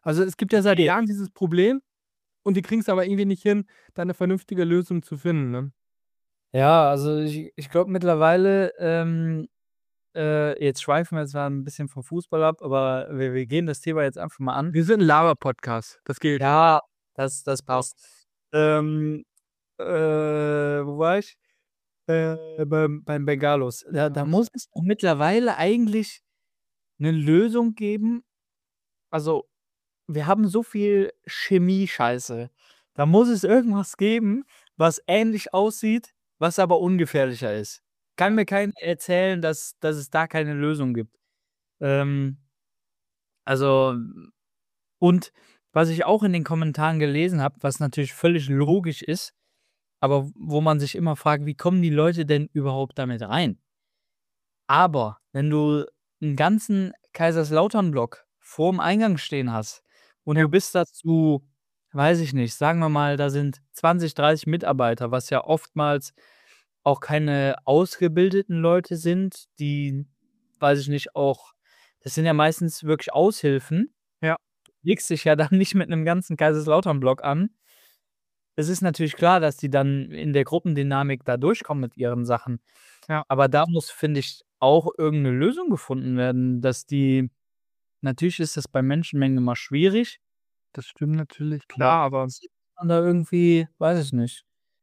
Also, es gibt ja seit Okay. Jahren dieses Problem und die kriegen's aber irgendwie nicht hin, da 'ne vernünftige Lösung zu finden, ne? Ja, also ich ich glaube mittlerweile, ähm, äh jetzt schweifen wir zwar 'n bisschen vom Fußball ab, aber wir wir gehen das Thema jetzt einfach mal an. Wir sind 'n Laber-Podcast, das geht. Ja, das das So. passt. Ähm, äh, wo war ich? Äh, beim beim Bengalos. Da da Ja. muss es doch mittlerweile eigentlich 'ne Lösung geben. Also, wir haben so viel Chemie-Scheiße. Da muss es irgendwas geben, was ähnlich aussieht, was aber ungefährlicher ist. Kann mir keiner erzählen, dass dass es da keine Lösung gibt. Ähm also und was ich auch in den Kommentaren gelesen habe, was natürlich völlig logisch ist, aber wo man sich immer fragt: „Wie kommen die Leute denn überhaupt damit rein?“ Aber wenn du 'n ganzen Kaiserslautern-Block vorm Eingang stehen hast und Ja. du bist da zu, weiß ich nicht, sagen wir mal, da sind zwanzig, dreißig Mitarbeiter, was ja oftmals auch keine ausgebildeten Leute sind, die, weiß ich nicht, auch das sind ja meistens wirklich Aushilfen. Ja. Du legst dich ja dann nicht mit 'nem ganzen Kaiserslautern-Block an. Es ist natürlich klar, dass die dann in der Gruppendynamik da durchkommen mit ihren Sachen. Ja. Aber da muss, finde ich, auch irgend 'ne Lösung gefunden werden, dass die natürlich ist das bei Menschenmengen immer schwierig. Das stimmt natürlich, klar, aber man da irgendwie weiß ich nicht.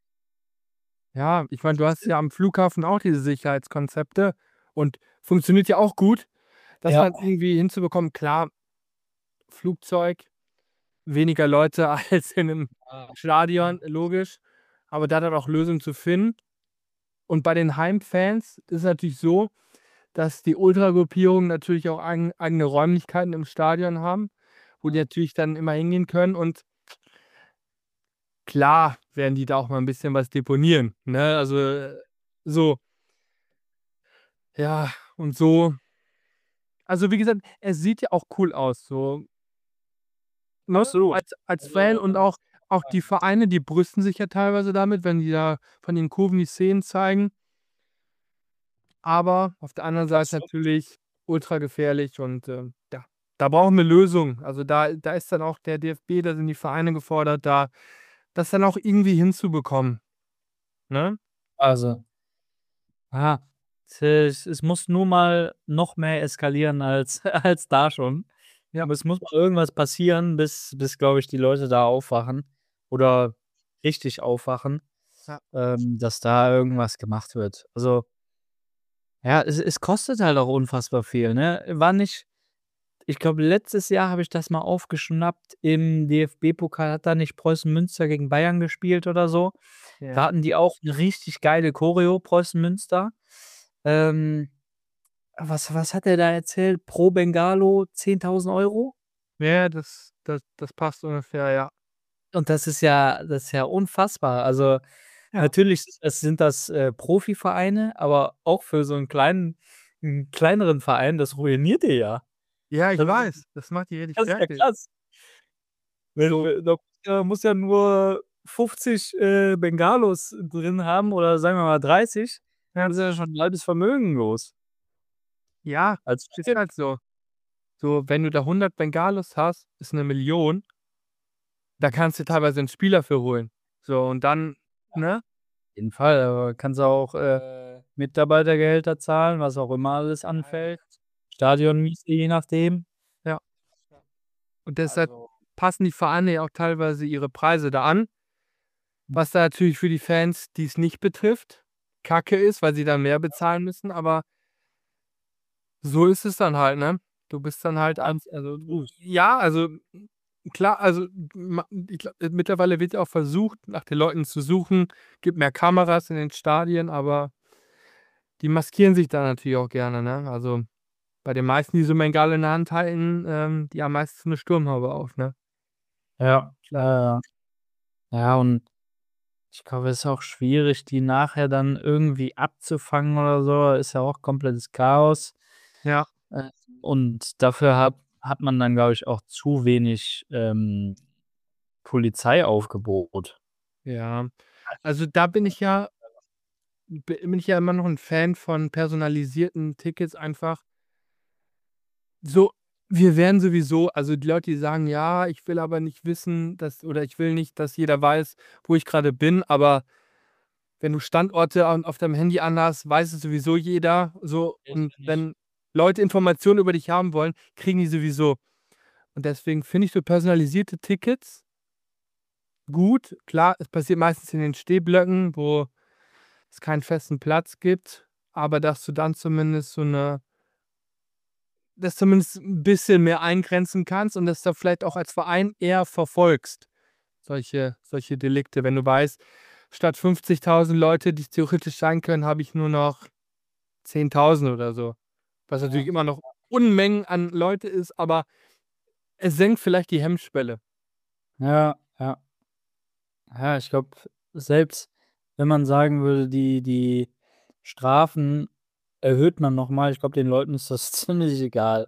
Ja, ich meine, du hast ja am Flughafen auch diese Sicherheitskonzepte und funktioniert ja auch gut, das Ja. halt irgendwie hinzubekommen. Klar Flugzeug, weniger Leute als in 'nem Stadion, logisch, aber da dann auch Lösungen zu finden. Und bei den Heimfans ist es natürlich so, dass die Ultragruppierungen natürlich auch eigen eigene Räumlichkeiten im Stadion haben, wo die natürlich dann immer hingehen können und klar werden die da auch mal 'n bisschen was deponieren, ne? Also, äh, so. Ja, und so also, wie gesagt, es sieht ja auch cool aus, so ne, Absolut. als als Fan und auch auch die Vereine, die brüsten sich ja teilweise damit, wenn die da von den Kurven die Szenen zeigen. Aber auf der anderen Seite natürlich ultragefährlich und, ähm, ja, da brauchen wir Lösungen. Also, da da ist dann auch der DFB, da sind die Vereine gefordert, da das dann auch irgendwie hinzubekommen, ne? Also ja, es es muss nur mal noch mehr eskalieren als als da schon. Ja. Aber es muss mal irgendwas passieren, bis bis, glaube ich, die Leute da aufwachen oder richtig aufwachen, Ja. ähm, dass da irgendwas gemacht wird. Also ja, es es kostet halt auch unfassbar viel, ne? War nicht ich glaube, letztes Jahr habe ich das mal aufgeschnappt, im DFB-Pokal hat da nicht Preußen Münster gegen Bayern gespielt oder so. Ja. Da hatten die auch 'ne richtig geile Choreo, Preußen Münster. Ähm, was was hat der da erzählt? Pro Bengalo zehntausend Euro? Ja, das das das passt ungefähr, ja. Und das ist ja das ist ja unfassbar. Also, Ja. natürlich es sind das, äh, Profivereine, aber auch für so 'n kleinen 'n kleineren Verein, das ruiniert die ja. Ja, ich Das ist weiß, das macht die richtig das ist ja fertig. krass. Wenn du da ja musst ja nur fünfzig, äh, Bengalos drin haben oder sagen wir mal dreißig, Ja. dann ist ja schon 'n halbes Vermögen los. Ja, Als ist halt so. So, wenn du da hundert Bengalos hast, ist 'ne Million da kannst du teilweise 'n Spieler für holen. So und dann ne? Jeden Fall, aber kannst du auch, äh, Mitarbeitergehälter zahlen, was auch immer alles anfällt. Stadionmiete, je nachdem. Ja. Und deshalb Also passen die Vereine ja auch teilweise ihre Preise da an. Was da natürlich für die Fans, die's nicht betrifft, Kacke ist, weil sie dann mehr bezahlen müssen, aber so ist es dann halt, ne? Du bist dann halt ans also, du ja, also, klar, also, ma ich glaube, mittlerweile wird ja auch versucht, nach den Leuten zu suchen, gibt mehr Kameras in den Stadien, aber die maskieren sich da natürlich auch gerne, ne? Also, bei den meisten, die so 'n Bengalo in der Hand halten, ähm, die haben meistens 'ne Sturmhaube auf, ne? Ja, klar, ja. Ja, und ich glaube, es ist auch schwierig, die nachher dann irgendwie abzufangen oder so, ist ja auch komplettes Chaos. Ja. Äh, und dafür hat hat man dann, glaube ich, auch zu wenig, ähm, Polizeiaufgebot. Ja, also, da bin ich ja bi bin ich ja immer noch 'n Fan von personalisierten Tickets einfach. So, Wir werden sowieso also die Leute, die sagen: „Ja, ich will aber nicht wissen, dass oder ich will nicht, dass jeder weiß, wo ich gerade bin“, aber wenn du Standorte an auf deinem Handy anhast, weiß es sowieso jeder so und Richtig. wenn Leute Informationen über dich haben wollen, kriegen die sowieso. Und deswegen finde ich so personalisierte Tickets gut. Klar, es passiert meistens in den Stehblöcken, wo es keinen festen Platz gibt, aber dass du dann zumindest so 'ne das zumindest 'n bisschen mehr eingrenzen kannst und das da vielleicht auch als Verein eher verfolgst, solche solche Delikte. Wenn du weißt, statt fünfzigtausend Leute, die's theoretisch sein können, habe ich nur noch zehntausend oder so. Was natürlich Ja, immer noch Unmengen an Leute ist, aber es senkt vielleicht die Hemmschwelle. ja, ja. Ja, ich glaube, selbst wenn man sagen würde, die die Strafen erhöht man noch mal, ich glaube, den Leuten ist das ziemlich egal.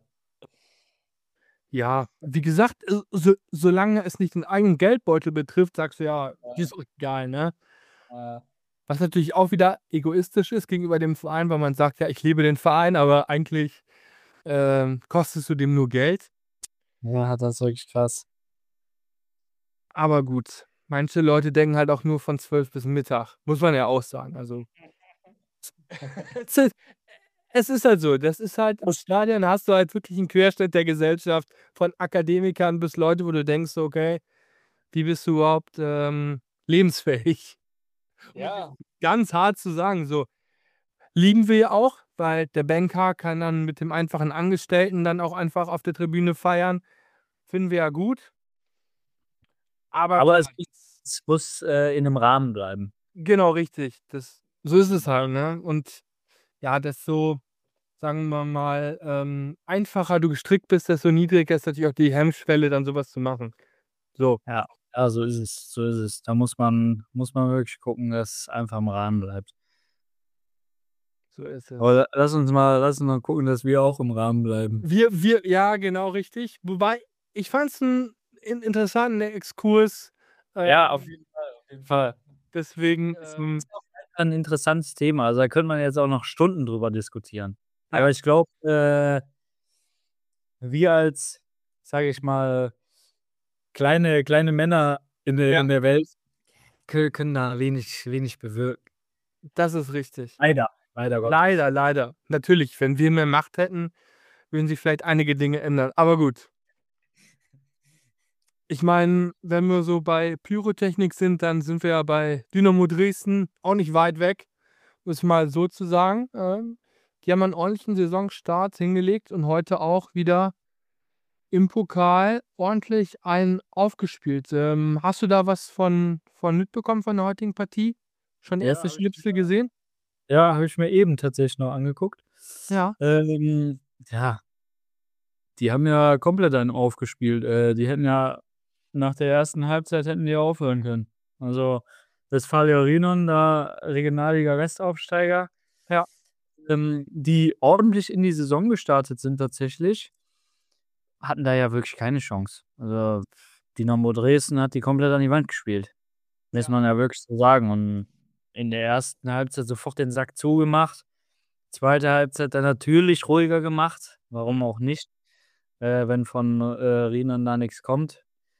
Ja, wie gesagt, äh, so solange es nicht den eigenen Geldbeutel betrifft, sagst du: „Ja, Ja, dir ist doch egal“, ne? ja. Was natürlich auch wieder egoistisch ist gegenüber dem Verein, weil man sagt: „Ja, ich liebe den Verein“, aber eigentlich, ähm, kostest du dem nur Geld. Ja, das ist wirklich krass. Aber gut, manche Leute denken halt auch nur von zwölf bis Mittag, muss man ja auch sagen. Also, es ist es ist halt so. Das ist halt im Stadion hast du halt wirklich 'n Querschnitt der Gesellschaft, von Akademikern bis Leute, wo du denkst so: „Okay, wie bist du überhaupt, ähm, lebensfähig?“ Um es jetzt Ja. ganz hart zu sagen, so. Lieben wir ja auch, weil der Banker kann dann mit dem einfachen Angestellten dann auch einfach auf der Tribüne feiern. Finden wir ja gut. Aber Aber es klar, muss jetzt es muss, äh, in 'nem Rahmen bleiben. genau richtig. Das so ist es halt, ne? Und ja, desto, sagen wir mal, ähm, einfacher du gestrickt bist, desto niedriger ist natürlich auch die Hemmschwelle, dann so was zu machen. So. Ja, ja, so ist es, so ist es. Da muss man muss man wirklich gucken, dass es einfach im Rahmen bleibt. So ist es. Aber la lass uns mal lass uns mal gucken, dass wir auch im Rahmen bleiben. Wir wir ja, genau richtig. Wobei, ich fand's 'n in interessanten Exkurs, Ja, auf ähm jeden Fall, auf jeden Fall. deswegen, Ist ähm ist auch einfach 'n interessantes Thema. Also, da könnte man jetzt auch noch Stunden drüber diskutieren. Ja. Aber ich glaube, äh wir als, sage ich mal kleine kleine Männer in der Ja. in der Welt kö können da wenig wenig bewirken. Das ist richtig. Leider, leider Gottes. Leider, leider. Natürlich, wenn wir mehr Macht hätten, würden sich vielleicht einige Dinge ändern, aber gut. Ich meine, wenn wir so bei Pyrotechnik sind, dann sind wir ja bei Dynamo Dresden auch nicht weit weg, um es mal so zu sagen. Ähm, die haben einen ordentlichen Saisonstart hingelegt und heute auch wieder im Pokal ordentlich einen aufgespielt. Ähm, hast du da was von von mitbekommen von der heutigen Partie? Schon Ja, erste habe ich Schnipsel mir gesehen? ja, habe ich mir eben tatsächlich noch angeguckt. Ja. Ähm, ja. Die haben ja komplett einen aufgespielt. Äh, die hätten ja nach der ersten Halbzeit hätten die ja aufhören können. Also, Westfalia Rinon, da Regionalliga-Westaufsteiger, Ja. ähm, die ordentlich in die Saison gestartet sind tatsächlich hatten da ja wirklich keine Chance. Also, Dynamo Dresden hat die komplett an die Wand gespielt. Muss Ja. man ja wirklich so sagen. Und in der ersten Halbzeit sofort den Sack zugemacht. Zweite Halbzeit dann natürlich ruhiger gemacht. Warum auch nicht, äh, wenn von, äh, Rinon da nix kommt.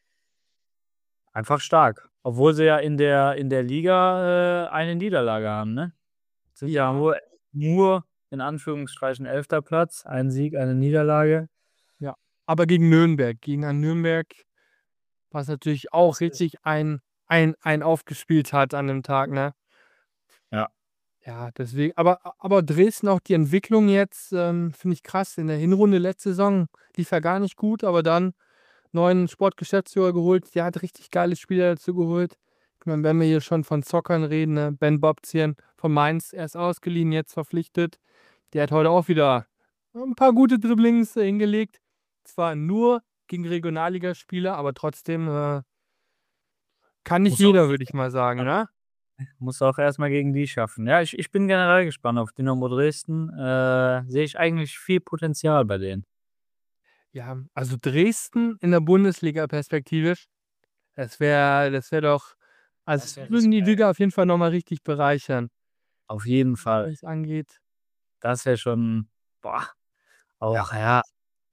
Einfach stark. Obwohl sie ja in der in der Liga, äh, eine Niederlage haben, ne? Sind ja Ja. nur nur in Anführungsstrichen elfter Platz, ein Sieg, eine Niederlage. Ja, aber gegen Nürnberg gegen ein Nürnberg, was natürlich auch Das ist richtig einen einen einen aufgespielt hat an dem Tag, ne? Ja. Ja, deswegen aber aber Dresden auch die Entwicklung jetzt, ähm, finde ich krass. In der Hinrunde letzte Saison lief ja gar nicht gut, aber dann neuen Sportgeschäftsführer geholt. Der hat richtig geile Spieler dazu geholt. Ich meine, wenn wir hier schon von Zockern reden, ne? Ben Bobzien von Mainz erst ausgeliehen, jetzt verpflichtet. Der hat heute auch wieder 'n paar gute Dribblings hingelegt. Zwar nur gegen Regionalligaspieler, aber trotzdem, äh kann nicht Muss auch jeder, würde ich mal sagen, ne? Musst du auch erst mal gegen die schaffen. Ja, ich ich bin generell gespannt auf Dynamo Dresden. Äh, sehe ich eigentlich viel Potenzial bei denen. Ja, also Dresden in der Bundesliga perspektivisch, das wäre das wäre doch also, Das wäre würden richtig die geil. Liga auf jeden Fall noch mal richtig bereichern. Auf jeden Fall. Was angeht. Das wäre schon boah, Ja. auch ja.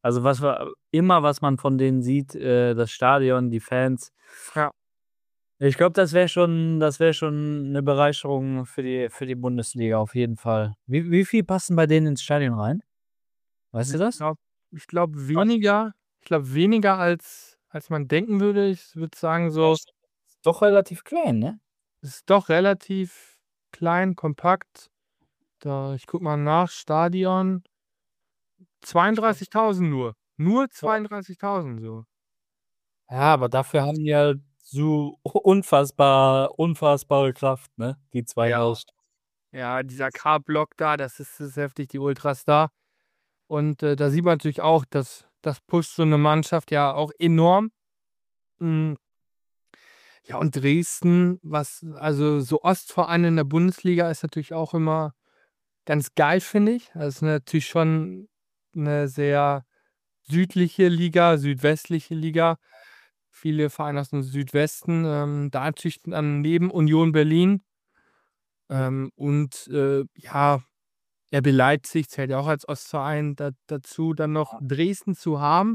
Also, was wir immer was man von denen sieht, äh, das Stadion, die Fans. Ja. Ich glaube, das wäre schon das wäre schon 'ne Bereicherung für die für die Bundesliga auf jeden Fall. Wie wie viel passen bei denen ins Stadion rein? Weißt du Ich das? glaube ich glaube weniger ich glaube weniger als als man denken würde. Ich würde sagen so Ist doch relativ klein, ne? ist doch relativ klein, kompakt. Da ich gucke mal nach, Stadion zweiunddreißigtausend nur. Nur zweiunddreißigtausend so. Ja, aber dafür haben die halt so unfassbar unfassbare Kraft, ne, die Ja. zweiunddreißig. Ja, dieser K-Block da, das ist ist heftig, die Ultras da. Und, äh, da sieht man natürlich auch, dass das pusht so 'ne Mannschaft ja auch enorm. Hm. Ja, und Dresden, was also so Ostvereine in der Bundesliga ist natürlich auch immer ganz geil, finde ich. Also, ist natürlich schon 'ne sehr südliche Liga, südwestliche Liga. Viele Vereine aus dem Südwesten, ähm, da natürlich dann neben Union Berlin, ähm, und, äh, ja, R B Leipzig zählt ja auch als Ostverein da dazu, dann noch Dresden zu haben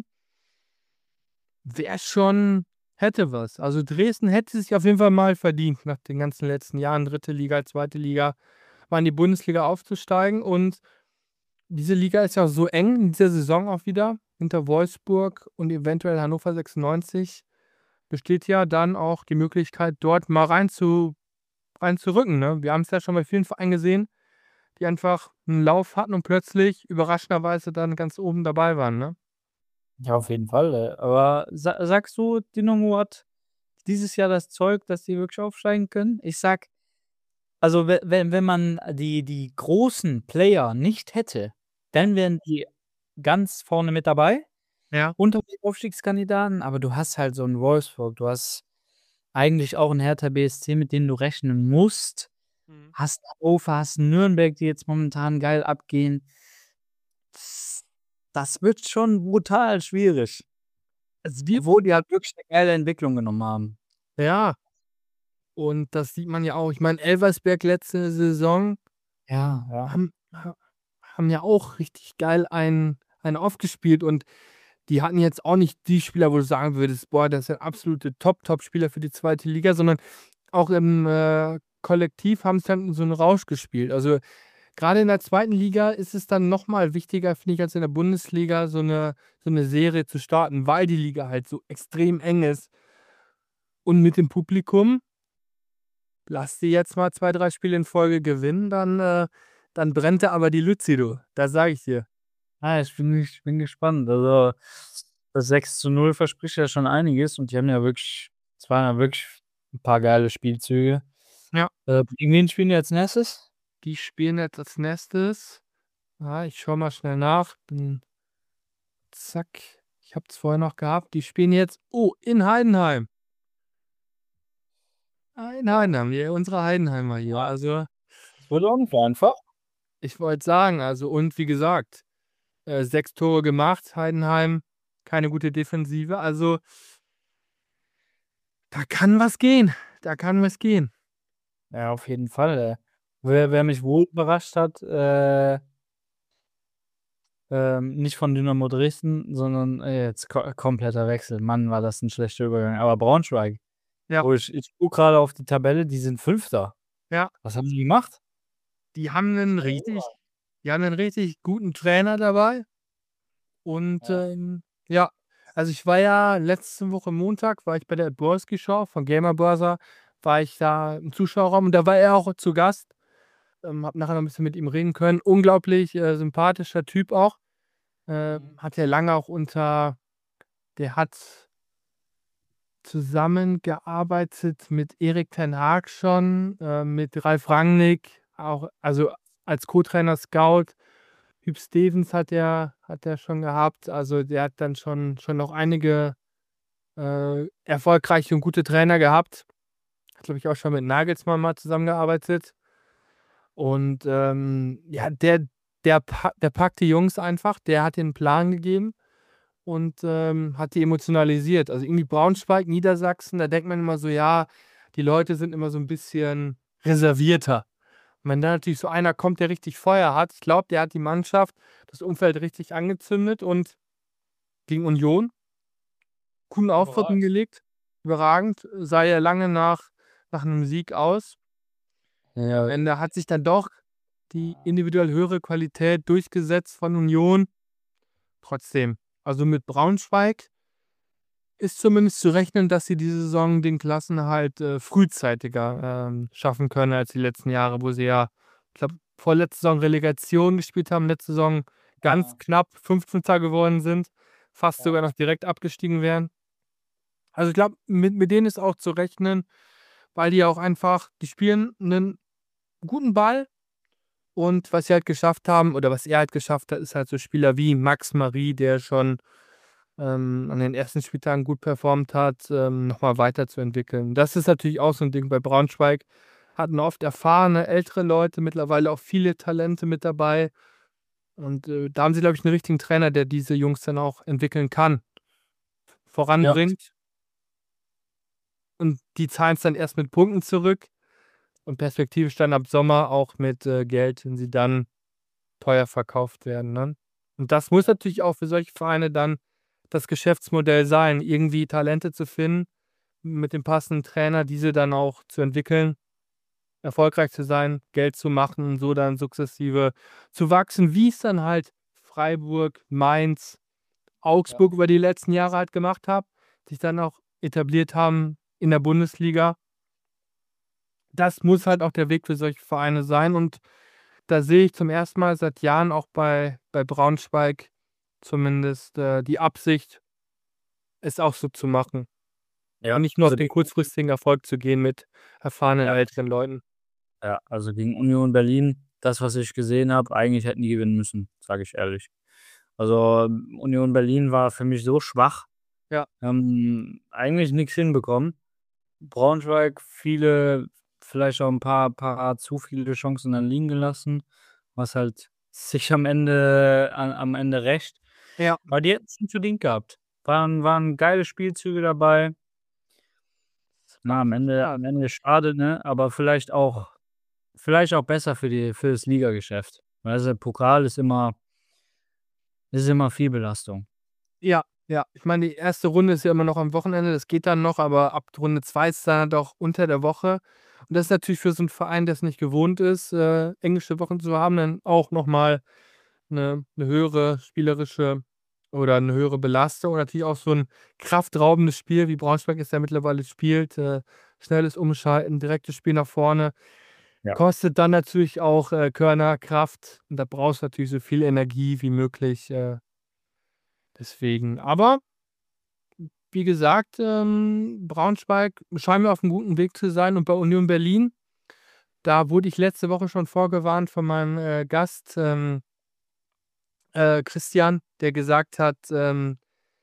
wäre schon hätte was. Also, Dresden hätte sich auf jeden Fall mal verdient, nach den ganzen letzten Jahren, dritte Liga, zweite Liga, mal in die Bundesliga aufzusteigen. Und diese Liga ist ja auch so eng in dieser Saison auch wieder. Hinter Wolfsburg und eventuell Hannover sechsundneunzig besteht ja dann auch die Möglichkeit, dort mal rein zu reinzurücken, ne? Wir haben's ja schon bei vielen Vereinen gesehen, die einfach 'n Lauf hatten und plötzlich überraschenderweise dann ganz oben dabei waren, ne? Ja, auf jeden Fall, äh, aber sa sagst du, Dynamo hat dieses Jahr das Zeug, dass die wirklich aufsteigen können? Ich sage also, we wenn wenn man die die großen Player nicht hätte, dann wären die ganz vorne mit dabei Ja. unter den Aufstiegskandidaten, aber du hast halt so 'n Wolfsburg, du hast eigentlich auch 'n Hertha BSC, mit denen du rechnen musst. Mhm. Hast Hannover, hast Nürnberg, die jetzt momentan geil abgehen. Das wird schon brutal schwierig. Es wird Obwohl die halt wirklich 'ne geile Entwicklung genommen haben. Ja. Und das sieht man ja auch. Ich meine, Elversberg letzte Saison Ja, ja. haben ha haben ja auch richtig geil einen einen aufgespielt und die hatten jetzt auch nicht die Spieler, wo du sagen würdest: „Boah, das sind absolute Top Top-Spieler für die zweite Liga“, sondern auch im, äh, Kollektiv haben sie dann so 'n Rausch gespielt. Also, grade in der zweiten Liga ist es dann noch mal wichtiger, finde ich, als in der Bundesliga, so 'ne so 'ne Serie zu starten, weil die Liga halt so extrem eng ist. Und mit dem Publikum lass die jetzt mal zwei, drei Spiele in Folge gewinnen, dann, äh dann brennt da aber die Lützi, du. Das sage ich dir. Ah, ich bin ich bin gespannt. Also, das sechs zu null verspricht ja schon einiges und die haben ja wirklich es waren ja wirklich 'n paar geile Spielzüge. Ja. Äh, gegen wen spielen die als Nächstes? Die spielen jetzt als Nächstes ah, ich schaue mal schnell nach. Bin zack, ich habe es vorher noch gehabt. Die spielen jetzt oh, in Heidenheim. Ah, in Heidenheim, ja, unsere Heidenheimer hier. Also Das wird auch nicht so einfach. ich wollte sagen, also und wie gesagt, äh, sechs Tore gemacht, Heidenheim, keine gute Defensive. Also da kann was gehen. Da kann was gehen. Ja, auf jeden Fall, äh. Wer wer mich wohl überrascht hat, äh ähm, nicht von Dynamo Dresden, sondern, äh, jetzt ko kompletter Wechsel. Mann, war das 'n schlechter Übergang. Aber Braunschweig, Ja. wo ich ich gucke grade auf die Tabelle, die sind Fünfter. Ja. Was haben die gemacht? Die haben 'nen richtig die haben 'nen richtig guten Trainer dabei. Und, Ja. ähm, ja, also ich war ja letzte Woche Montag war ich bei der Jaworski-Show von Gamer Börse, war ich da im Zuschauerraum und da war er auch zu Gast. Ähm, habe nachher noch 'n bisschen mit ihm reden können. Unglaublich, äh, sympathischer Typ auch. Ähm, Mhm. hat ja lange auch unter der hat zusammengearbeitet mit Erik ten Hag schon, äh, mit Ralf Rangnick, auch also als Co-Trainer, Scout. Hüb Stevens hat er hat er schon gehabt. Also, der hat dann schon schon noch einige, äh, erfolgreiche und gute Trainer gehabt. Hat, glaube ich, auch schon mit Nagelsmann mal zusammengearbeitet. Und, ähm, ja, der der pa der packt die Jungs einfach. Der hat den Plan gegeben und, ähm, hat die emotionalisiert. Also, irgendwie Braunschweig, Niedersachsen, da denkt man immer so: „Ja, die Leute sind immer so 'n bisschen reservierter.“ Und wenn da natürlich so einer kommt, der richtig Feuer hat ich glaube, der hat die Mannschaft, das Umfeld richtig angezündet und gegen Union. Coolen Auftritt Überragend. hingelegt. Überragend. Sah ja lange nach, nach einem Sieg aus. Am Ja, Ende hat sich dann doch die individuell höhere Qualität durchgesetzt von Union. Trotzdem, also mit Braunschweig ist zumindest zu rechnen, dass sie diese Saison den Klassenerhalt äh, frühzeitiger ähm, schaffen können als die letzten Jahre, wo sie ja, ich glaube, vorletzte Saison Relegation gespielt haben, letzte Saison ganz ja, knapp fünfzehnter geworden sind, fast ja, sogar noch direkt abgestiegen wären. Also ich glaube, mit, mit denen ist auch zu rechnen, weil die auch einfach, die spielen einen guten Ball und was sie halt geschafft haben oder was er halt geschafft hat, ist halt so Spieler wie Max Marie, der schon ähm, an den ersten Spieltagen gut performt hat, ähm, nochmal weiterzuentwickeln. Das ist natürlich auch so ein Ding bei Braunschweig. Hatten oft erfahrene, ältere Leute, mittlerweile auch viele Talente mit dabei. Und äh, da haben sie, glaube ich, einen richtigen Trainer, der diese Jungs dann auch entwickeln kann, ja, voranbringt. Und die zahlen es dann erst mit Punkten zurück und perspektivisch dann ab Sommer auch mit äh, Geld, wenn sie dann teuer verkauft werden. Ne? Und das muss natürlich auch für solche Vereine dann das Geschäftsmodell sein, irgendwie Talente zu finden, mit dem passenden Trainer diese dann auch zu entwickeln, erfolgreich zu sein, Geld zu machen und so dann sukzessive zu wachsen, wie es dann halt Freiburg, Mainz, ja, Augsburg über die letzten Jahre halt gemacht hat, sich dann auch etabliert haben in der Bundesliga. Das muss halt auch der Weg für solche Vereine sein und da sehe ich zum ersten Mal seit Jahren auch bei, bei Braunschweig zumindest äh, die Absicht, es auch so zu machen. Und ja. nicht nur auf Also den gegen, kurzfristigen Erfolg zu gehen mit erfahrenen ja, älteren Leuten. ja, also gegen Union Berlin, das, was ich gesehen habe, eigentlich hätten die gewinnen müssen, sage ich ehrlich. Also ähm, Union Berlin war für mich so schwach, Ja, haben eigentlich nichts hinbekommen. Braunschweig viele, vielleicht auch ein paar, paar zu viele Chancen dann liegen gelassen, was halt sich am Ende, an, am Ende rächt. ja, Aber die hätten es nicht verdient gehabt. Waren, waren geile Spielzüge dabei. Na, am Ende, ja, am Ende schade, ne? Aber vielleicht auch, vielleicht auch besser für die, für das Ligageschäft. Weißt du, Pokal ist immer, ist immer viel Belastung. ja, ja. Ich meine, die erste Runde ist ja immer noch am Wochenende, das geht dann noch, aber ab Runde zwei ist dann halt auch unter der Woche. Und das ist natürlich für so einen Verein, der es nicht gewohnt ist, äh, englische Wochen zu haben, dann auch nochmal eine, eine höhere spielerische oder eine höhere Belastung und natürlich auch so ein kraftraubendes Spiel, wie Braunschweig es ja mittlerweile spielt. Äh, schnelles Umschalten, direktes Spiel nach vorne. Ja. Kostet dann natürlich auch äh, Körner, Kraft und da brauchst du natürlich so viel Energie wie möglich. Äh, deswegen. Aber wie gesagt, ähm, Braunschweig scheint mir auf einem guten Weg zu sein und bei Union Berlin, da wurde ich letzte Woche schon vorgewarnt von meinem äh, Gast ähm, äh, Christian, der gesagt hat, ähm,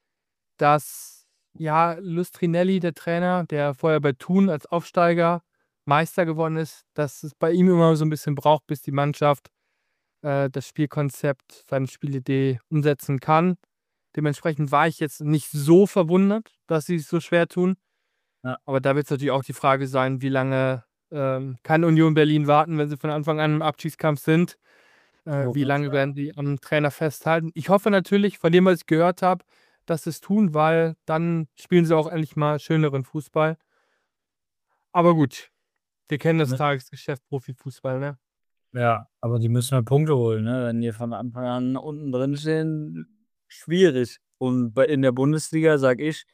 dass ja Lustrinelli, der Trainer, der vorher bei Thun als Aufsteiger Meister geworden ist, dass es bei ihm immer so ein bisschen braucht, bis die Mannschaft äh, das Spielkonzept, seine Spielidee umsetzen kann. Dementsprechend war ich jetzt nicht so verwundert, dass sie es so schwer tun. Ja. Aber da wird es natürlich auch die Frage sein, wie lange ähm, kann Union Berlin warten, wenn sie von Anfang an im Abstiegskampf sind. Äh, So wie wird's lange sein. werden sie am Trainer festhalten? Ich hoffe natürlich, von dem, was ich gehört habe, dass sie es tun, weil dann spielen sie auch endlich mal schöneren Fußball. Aber gut, wir kennen das Ne? Tagesgeschäft Profifußball, ne? Ja, aber die müssen halt Punkte holen, ne? Wenn die von Anfang an unten drin stehen, schwierig. Und bei, in der Bundesliga sag ich,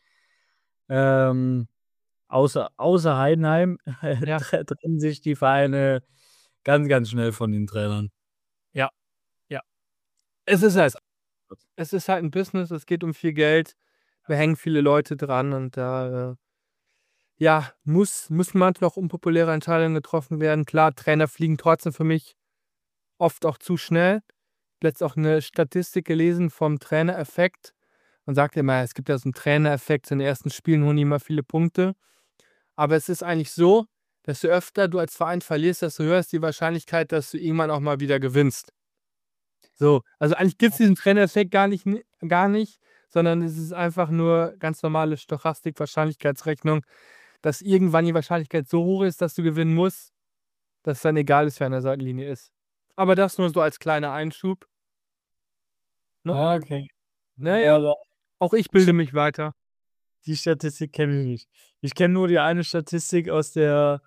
ähm, außer, außer Heidenheim Ja, tre- trennen sich die Vereine ganz, ganz schnell von den Trainern. ja, ja. Es ist halt, es ist halt ein Business, es geht um viel Geld, wir hängen viele Leute dran und da äh, ja, muss, müssen manchmal auch unpopuläre Entscheidungen getroffen werden. Klar, Trainer fliegen trotzdem für mich oft auch zu schnell. Ich habe jetzt auch eine Statistik gelesen vom Trainereffekt. Man sagt ja immer, es gibt ja so einen Trainereffekt, in den ersten Spielen holen die immer viele Punkte. Aber es ist eigentlich so, desto öfter du als Verein verlierst, desto höher ist die Wahrscheinlichkeit, dass du irgendwann auch mal wieder gewinnst. So, also eigentlich gibt es diesen Trainereffekt gar nicht, gar nicht, sondern es ist einfach nur ganz normale Stochastik, Wahrscheinlichkeitsrechnung, dass irgendwann die Wahrscheinlichkeit so hoch ist, dass du gewinnen musst, dass es dann egal ist, wer an der Seitenlinie ist. Aber das nur so als kleiner Einschub. Ne? Ah, okay. Naja, Ja, Auch ich bilde mich weiter. Die Statistik kenne ich nicht. Ich kenne nur die eine Statistik aus der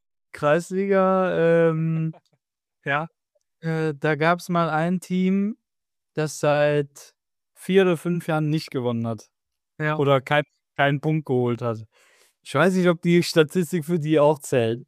Kreisliga. Ähm, Ja. äh, da gab es mal ein Team, das seit vier oder fünf Jahren nicht gewonnen hat. Ja. Oder kein, keinen Punkt geholt hat. Ich weiß nicht, ob die Statistik für die auch zählt.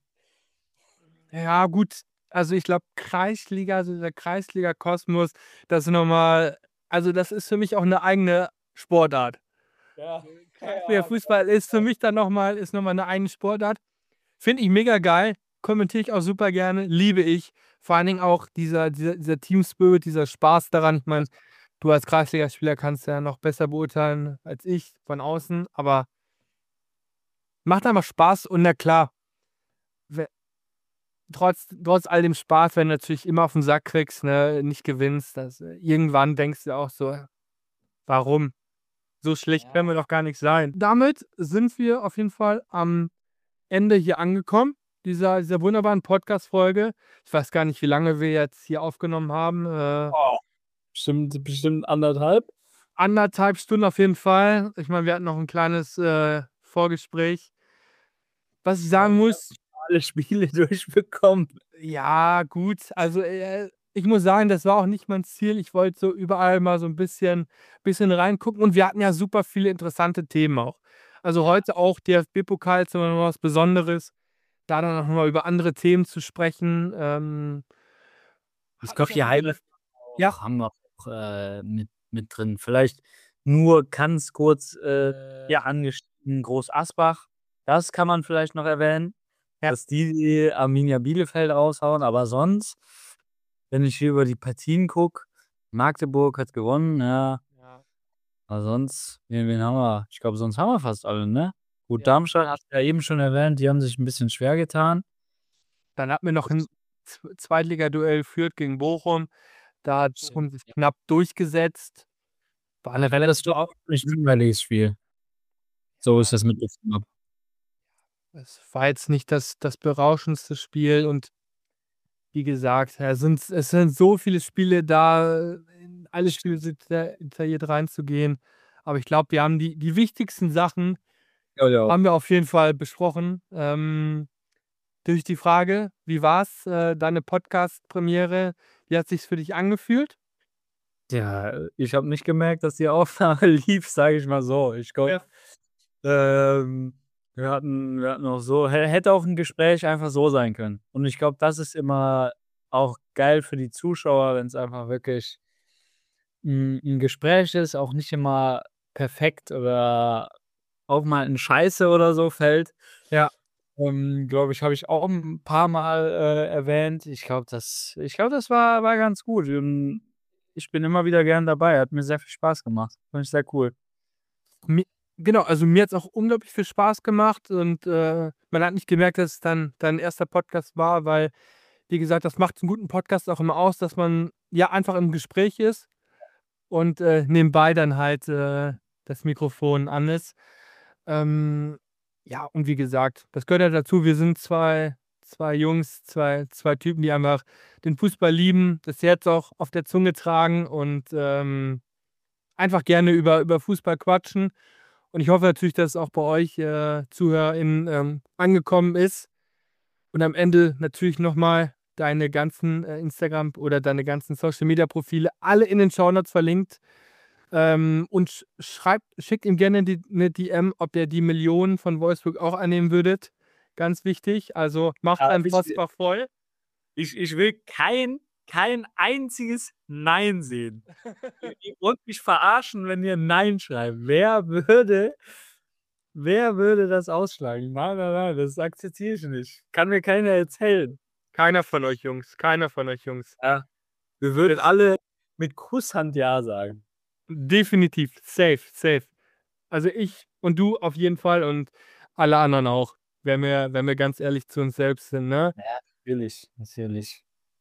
Ja, gut. Also ich glaube, Kreisliga, also der Kreisliga-Kosmos, das ist nochmal, also das ist für mich auch eine eigene Sportart. Ja. Kreisliga-Fußball ist für mich dann nochmal, ist nochmal eine eigene Sportart. Finde ich mega geil. Kommentiere ich auch super gerne. Liebe ich. Vor allen Dingen auch dieser, dieser, dieser Team-Spirit, dieser Spaß daran. Ich meine, du als Kreisligaspieler kannst ja noch besser beurteilen als ich von außen, aber macht einfach Spaß und na klar, we- trotz, trotz all dem Spaß, wenn du natürlich immer auf den Sack kriegst, ne, nicht gewinnst, das, äh, irgendwann denkst du auch so, warum? So schlecht können wir doch gar nicht sein. Damit sind wir auf jeden Fall am Ende hier angekommen, dieser, dieser wunderbaren Podcast-Folge. Ich weiß gar nicht, wie lange wir jetzt hier aufgenommen haben. Äh, Oh, bestimmt, bestimmt anderthalb. anderthalb Stunden auf jeden Fall. Ich meine, wir hatten noch ein kleines äh, Vorgespräch. Was ich sagen muss, Alle Spiele durchbekommen. ja, gut. Also, äh, ich muss sagen, das war auch nicht mein Ziel. Ich wollte so überall mal so ein bisschen, bisschen reingucken. Und wir hatten ja super viele interessante Themen auch. Also heute auch D F B-Pokal ist immer noch was Besonderes. Da dann auch nochmal über andere Themen zu sprechen. Ähm, Das hat Coffee mich auch- Highlight Ja. haben wir auch äh, mit, mit drin. Vielleicht nur ganz kurz äh, Ja. angestiegen, Groß Asbach. Das kann man vielleicht noch erwähnen, Ja. dass die, die Arminia Bielefeld raushauen. Aber sonst, wenn ich hier über die Partien gucke, Magdeburg hat gewonnen, ja. Ja. Aber sonst, wen, wen haben wir? Ich glaube, sonst haben wir fast alle, ne? Gut, Ja. Darmstadt hast du ja eben schon erwähnt, die haben sich ein bisschen schwer getan. Dann hatten wir noch ein Z- Zweitligaduell Fürth gegen Bochum. Da hat Bochum sich knapp durchgesetzt. War eine Das ist doch auch nicht ein langweiliges Spiel. So ist das mit Luft ab. Es war jetzt nicht das, das berauschendste Spiel und wie gesagt, es sind, es sind so viele Spiele da, in alle Spiele so deta- detailliert reinzugehen. Aber ich glaube, wir haben die, die wichtigsten Sachen Ja, ja. haben wir auf jeden Fall besprochen. Ähm, durch die Frage, wie war es, äh, deine Podcast-Premiere? Wie hat sich's für dich angefühlt? Ja, ich habe nicht gemerkt, dass die Aufnahme lief, sage ich mal so. Ich glaube, ähm, wir hatten, wir hatten auch so, hä- hätte auch ein Gespräch einfach so sein können. Und ich glaube, das ist immer auch geil für die Zuschauer, wenn es einfach wirklich ein, ein Gespräch ist, auch nicht immer perfekt oder auch mal in Scheiße oder so fällt. Ja. Ähm, glaube ich, habe ich auch ein paar Mal äh, erwähnt. Ich glaube, das, ich glaube, das war, war ganz gut. Und ich bin immer wieder gern dabei. Hat mir sehr viel Spaß gemacht. Fand ich sehr cool. Mi genau, also mir hat es auch unglaublich viel Spaß gemacht und, äh, man hat nicht gemerkt, dass es dann dein erster Podcast war, weil, wie gesagt, das macht einen guten Podcast auch immer aus, dass man, ja, einfach im Gespräch ist und, äh, nebenbei dann halt, äh, das Mikrofon an ist. Ähm, ja, und wie gesagt, das gehört ja dazu. Wir sind zwei zwei Jungs, zwei zwei Typen, die einfach den Fußball lieben, das Herz auch auf der Zunge tragen und, ähm, einfach gerne über über Fußball quatschen. Und ich hoffe natürlich, dass es auch bei euch, äh, ZuhörerInnen, ähm, angekommen ist. Und am Ende natürlich nochmal deine ganzen, äh, Instagram oder deine ganzen Social-Media-Profile alle in den Shownotes verlinkt. Ähm, und sch schreibt schickt ihm gerne die 'ne D M, ob ihr die Millionen von Wolfsburg auch annehmen würdet. Ganz wichtig. Also, macht Ja, ein ich- Postfach voll. Ich, ich will kein, kein einziges Nein sehen. Ihr wollt mich verarschen, wenn ihr Nein schreibt. Wer würde, wer würde das ausschlagen? Nein, nein, nein, das akzeptiere ich nicht. Kann mir keiner erzählen. Keiner von euch Jungs, keiner von euch Jungs. Ja. Wir würden alle mit Kusshand Ja sagen. Definitiv. Safe, safe. Also, ich und du auf jeden Fall und alle anderen auch, wenn wir wenn wir ganz ehrlich zu uns selbst sind, ne? Natürlich, natürlich.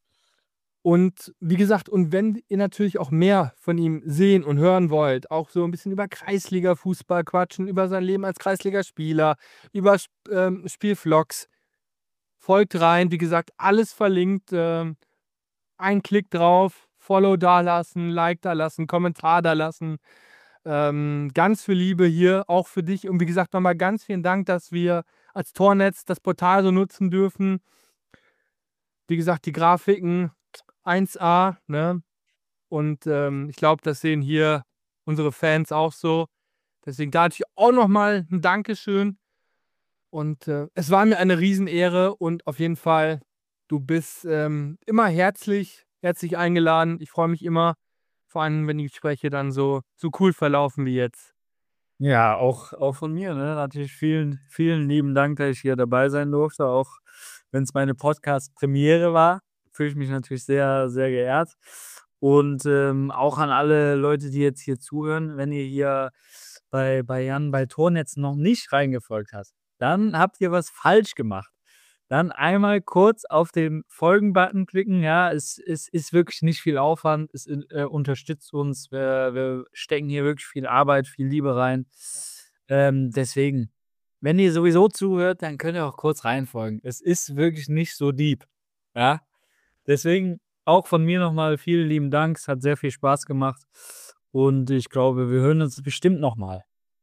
Und wie gesagt, und wenn ihr natürlich auch mehr von ihm sehen und hören wollt, auch so ein bisschen über Kreisliga-Fußball quatschen, über sein Leben als Kreisligaspieler, über Sp ähm, Spielvlogs, folgt rein. Wie gesagt, alles verlinkt. Ähm, ein Klick drauf, Follow dalassen, Like dalassen, Kommentar dalassen. Ähm, ganz viel Liebe hier, auch für dich. Und wie gesagt, nochmal ganz vielen Dank, dass wir als Tornetz das Portal so nutzen dürfen. Wie gesagt, die Grafiken eins A, ne? Und ähm, ich glaube, das sehen hier unsere Fans auch so. Deswegen da natürlich auch nochmal ein Dankeschön. Und äh, es war mir eine Riesenehre und auf jeden Fall, du bist ähm, immer herzlich, herzlich eingeladen. Ich freue mich immer, vor allem wenn die Gespräche dann so, so cool verlaufen wie jetzt. Ja, auch auch von mir, ne? Natürlich vielen, vielen lieben Dank, dass ich hier dabei sein durfte, auch wenn es meine Podcast-Premiere war. Fühle ich mich natürlich sehr, sehr geehrt. Und, ähm, auch an alle Leute, die jetzt hier zuhören, wenn ihr hier bei bei Jan bei Tornetz noch nicht reingefolgt hast, dann habt ihr was falsch gemacht. Dann einmal kurz auf den Folgen-Button klicken, ja. Es es ist wirklich nicht viel Aufwand. Es in äh, unterstützt uns. Wir wir stecken hier wirklich viel Arbeit, viel Liebe rein. Ähm, deswegen, wenn ihr sowieso zuhört, dann könnt ihr auch kurz reinfolgen. Es ist wirklich nicht so deep, ja. Deswegen auch von mir noch mal vielen lieben Dank. Es hat sehr viel Spaß gemacht und ich glaube, wir hören uns bestimmt noch mal.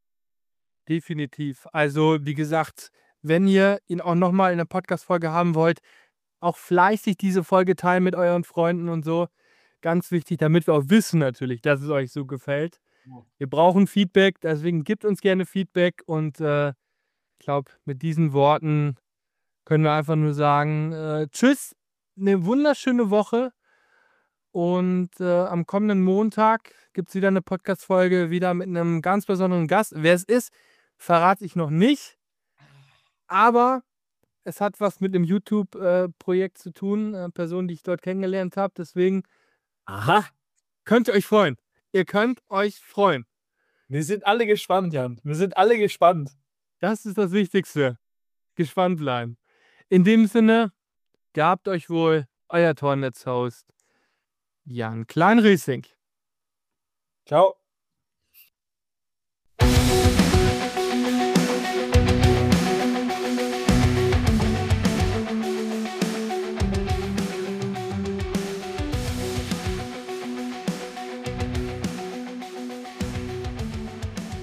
Definitiv. Also, wie gesagt, wenn ihr ihn auch nochmal in der Podcast-Folge haben wollt, auch fleißig diese Folge teilen mit euren Freunden und so. Ganz wichtig, damit wir auch wissen natürlich, dass es euch so gefällt. Wir brauchen Feedback, deswegen gebt uns gerne Feedback und äh, ich glaube, mit diesen Worten können wir einfach nur sagen, äh, tschüss, eine wunderschöne Woche und äh, am kommenden Montag gibt es wieder eine Podcast-Folge, wieder mit einem ganz besonderen Gast. Wer es ist, verrate ich noch nicht, aber es hat was mit dem YouTube-Projekt zu tun, äh, Person, die ich dort kennengelernt habe. Deswegen Aha, könnt ihr euch freuen. Ihr könnt euch freuen. wir sind alle gespannt, Jan. Wir sind alle gespannt. Das ist das Wichtigste. Gespannt bleiben. In dem Sinne, gehabt euch wohl, euer Tornetz-Host Jan Kleinriesing. Ciao.